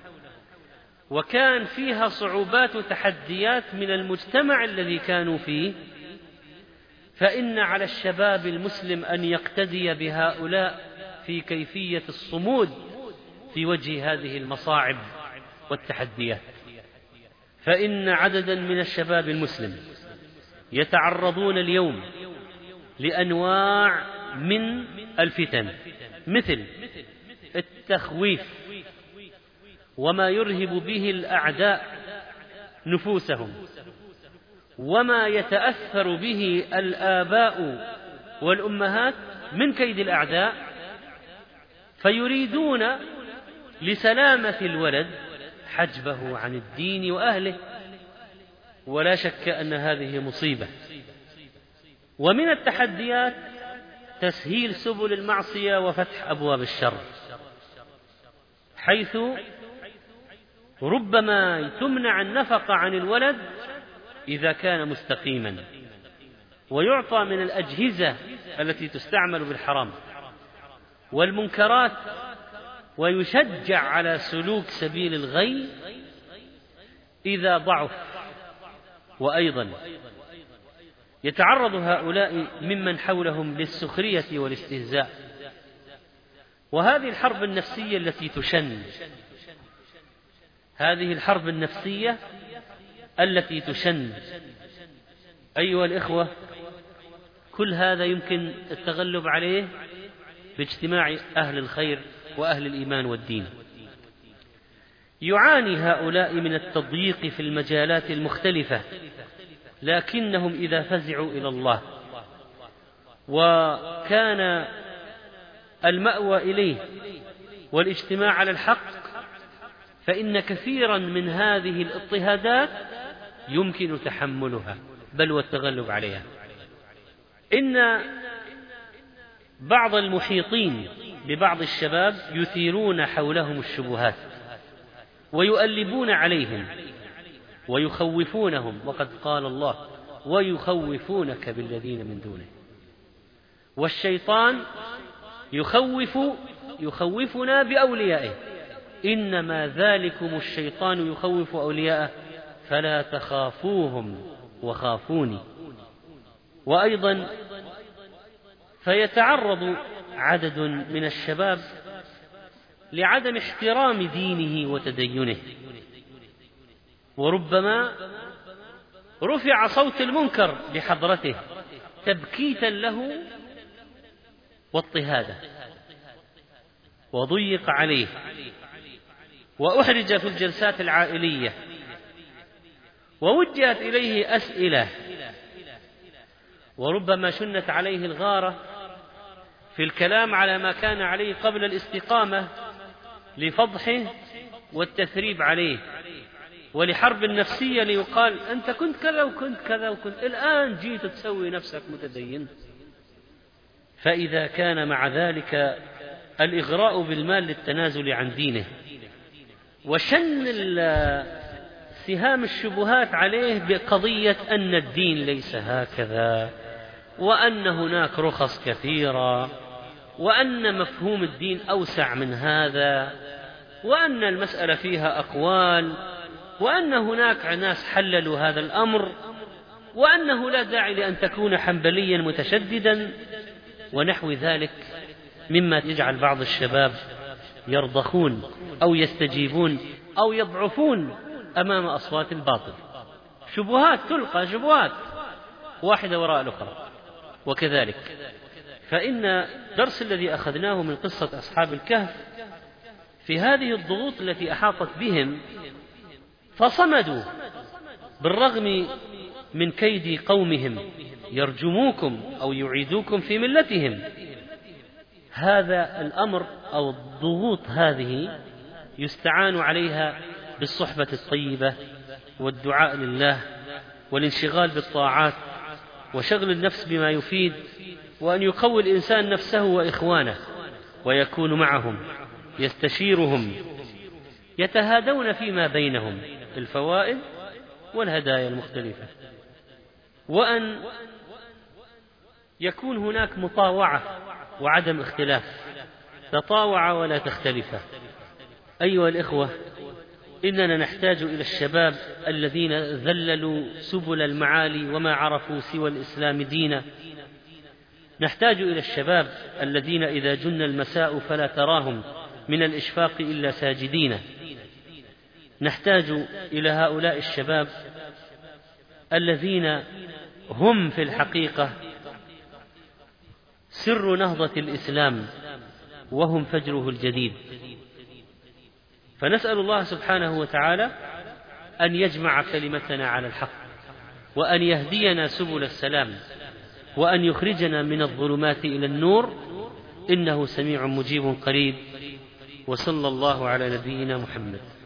Speaker 1: وكان فيها صعوبات وتحديات من المجتمع الذي كانوا فيه، فإن على الشباب المسلم أن يقتدي بهؤلاء في كيفية الصمود في وجه هذه المصاعب والتحديات. فإن عددا من الشباب المسلم يتعرضون اليوم لأنواع من الفتن، مثل التخويف وما يرهب به الأعداء نفوسهم وما يتأثر به الآباء والأمهات من كيد الأعداء، فيريدون لسلامة الولد حجبه عن الدين وأهله، ولا شك أن هذه مصيبة. ومن التحديات تسهيل سبل المعصية وفتح أبواب الشر، حيث ربما تمنع النفقة عن الولد إذا كان مستقيما، ويعطى من الأجهزة التي تستعمل بالحرام والمنكرات، ويشجع على سلوك سبيل الغي إذا ضعف. وأيضا يتعرض هؤلاء ممن حولهم للسخرية والاستهزاء، وهذه الحرب النفسية التي تشن، هذه الحرب النفسية التي تشن أيها الإخوة، كل هذا يمكن التغلب عليه باجتماع أهل الخير وأهل الإيمان والدين. يعاني هؤلاء من التضييق في المجالات المختلفة، لكنهم إذا فزعوا إلى الله وكان المأوى إليه والاجتماع على الحق، فإن كثيرا من هذه الاضطهادات يمكن تحملها بل والتغلب عليها. إن بعض المحيطين ببعض الشباب يثيرون حولهم الشبهات ويؤلبون عليهم ويخوفونهم، وقد قال الله: ويخوفونك بالذين من دونه. والشيطان يخوفنا بأوليائه، إنما ذلكم الشيطان يخوف أولياءه فلا تخافوهم وخافوني. وأيضا فيتعرض عدد من الشباب لعدم احترام دينه وتدينه، وربما رفع صوت المنكر بحضرته تبكيتا له واضطهادا، وضيق عليه وأحرج في الجلسات العائلية، ووجهت إليه أسئلة، وربما شنت عليه الغارة في الكلام على ما كان عليه قبل الاستقامة لفضحه والتثريب عليه، ولحرب النفسية ليقال: أنت كنت كذا وكنت كذا وكنت، الآن جيت تسوي نفسك متدين. فإذا كان مع ذلك الإغراء بالمال للتنازل عن دينه، وشن سهام الشبهات عليه بقضية أن الدين ليس هكذا، وأن هناك رخص كثيرة، وأن مفهوم الدين أوسع من هذا، وأن المسألة فيها أقوال، وأن هناك ناس حللوا هذا الأمر، وأنه لا داعي لأن تكون حنبليا متشددا، ونحو ذلك مما يجعل بعض الشباب يرضخون أو يستجيبون أو يضعفون أمام أصوات الباطل. شبهات تلقى، شبهات واحدة وراء الأخرى. وكذلك فإن الدرس الذي أخذناه من قصة أصحاب الكهف في هذه الضغوط التي أحاطت بهم، فصمدوا بالرغم من كيد قومهم يرجموكم أو يعيدوكم في ملتهم. هذا الأمر أو الضغوط هذه يستعان عليها بالصحبة الطيبة والدعاء لله والانشغال بالطاعات وشغل النفس بما يفيد، وأن يقوي الإنسان نفسه وإخوانه ويكون معهم يستشيرهم، يتهادون فيما بينهم الفوائد والهدايا المختلفة، وأن يكون هناك مطاوعة وعدم اختلاف، تطاوع ولا تختلف. أيها الإخوة، إننا نحتاج إلى الشباب الذين ذللوا سبل المعالي وما عرفوا سوى الإسلام دينا. نحتاج إلى الشباب الذين إذا جن المساء فلا تراهم من الإشفاق إلا ساجدين. نحتاج إلى هؤلاء الشباب الذين هم في الحقيقة سر نهضة الإسلام، وهم فجره الجديد. فنسأل الله سبحانه وتعالى أن يجمع كلمتنا على الحق، وأن يهدينا سبل السلام، وأن يخرجنا من الظلمات إلى النور، إنه سميع مجيب قريب. وصلى الله على نبينا محمد.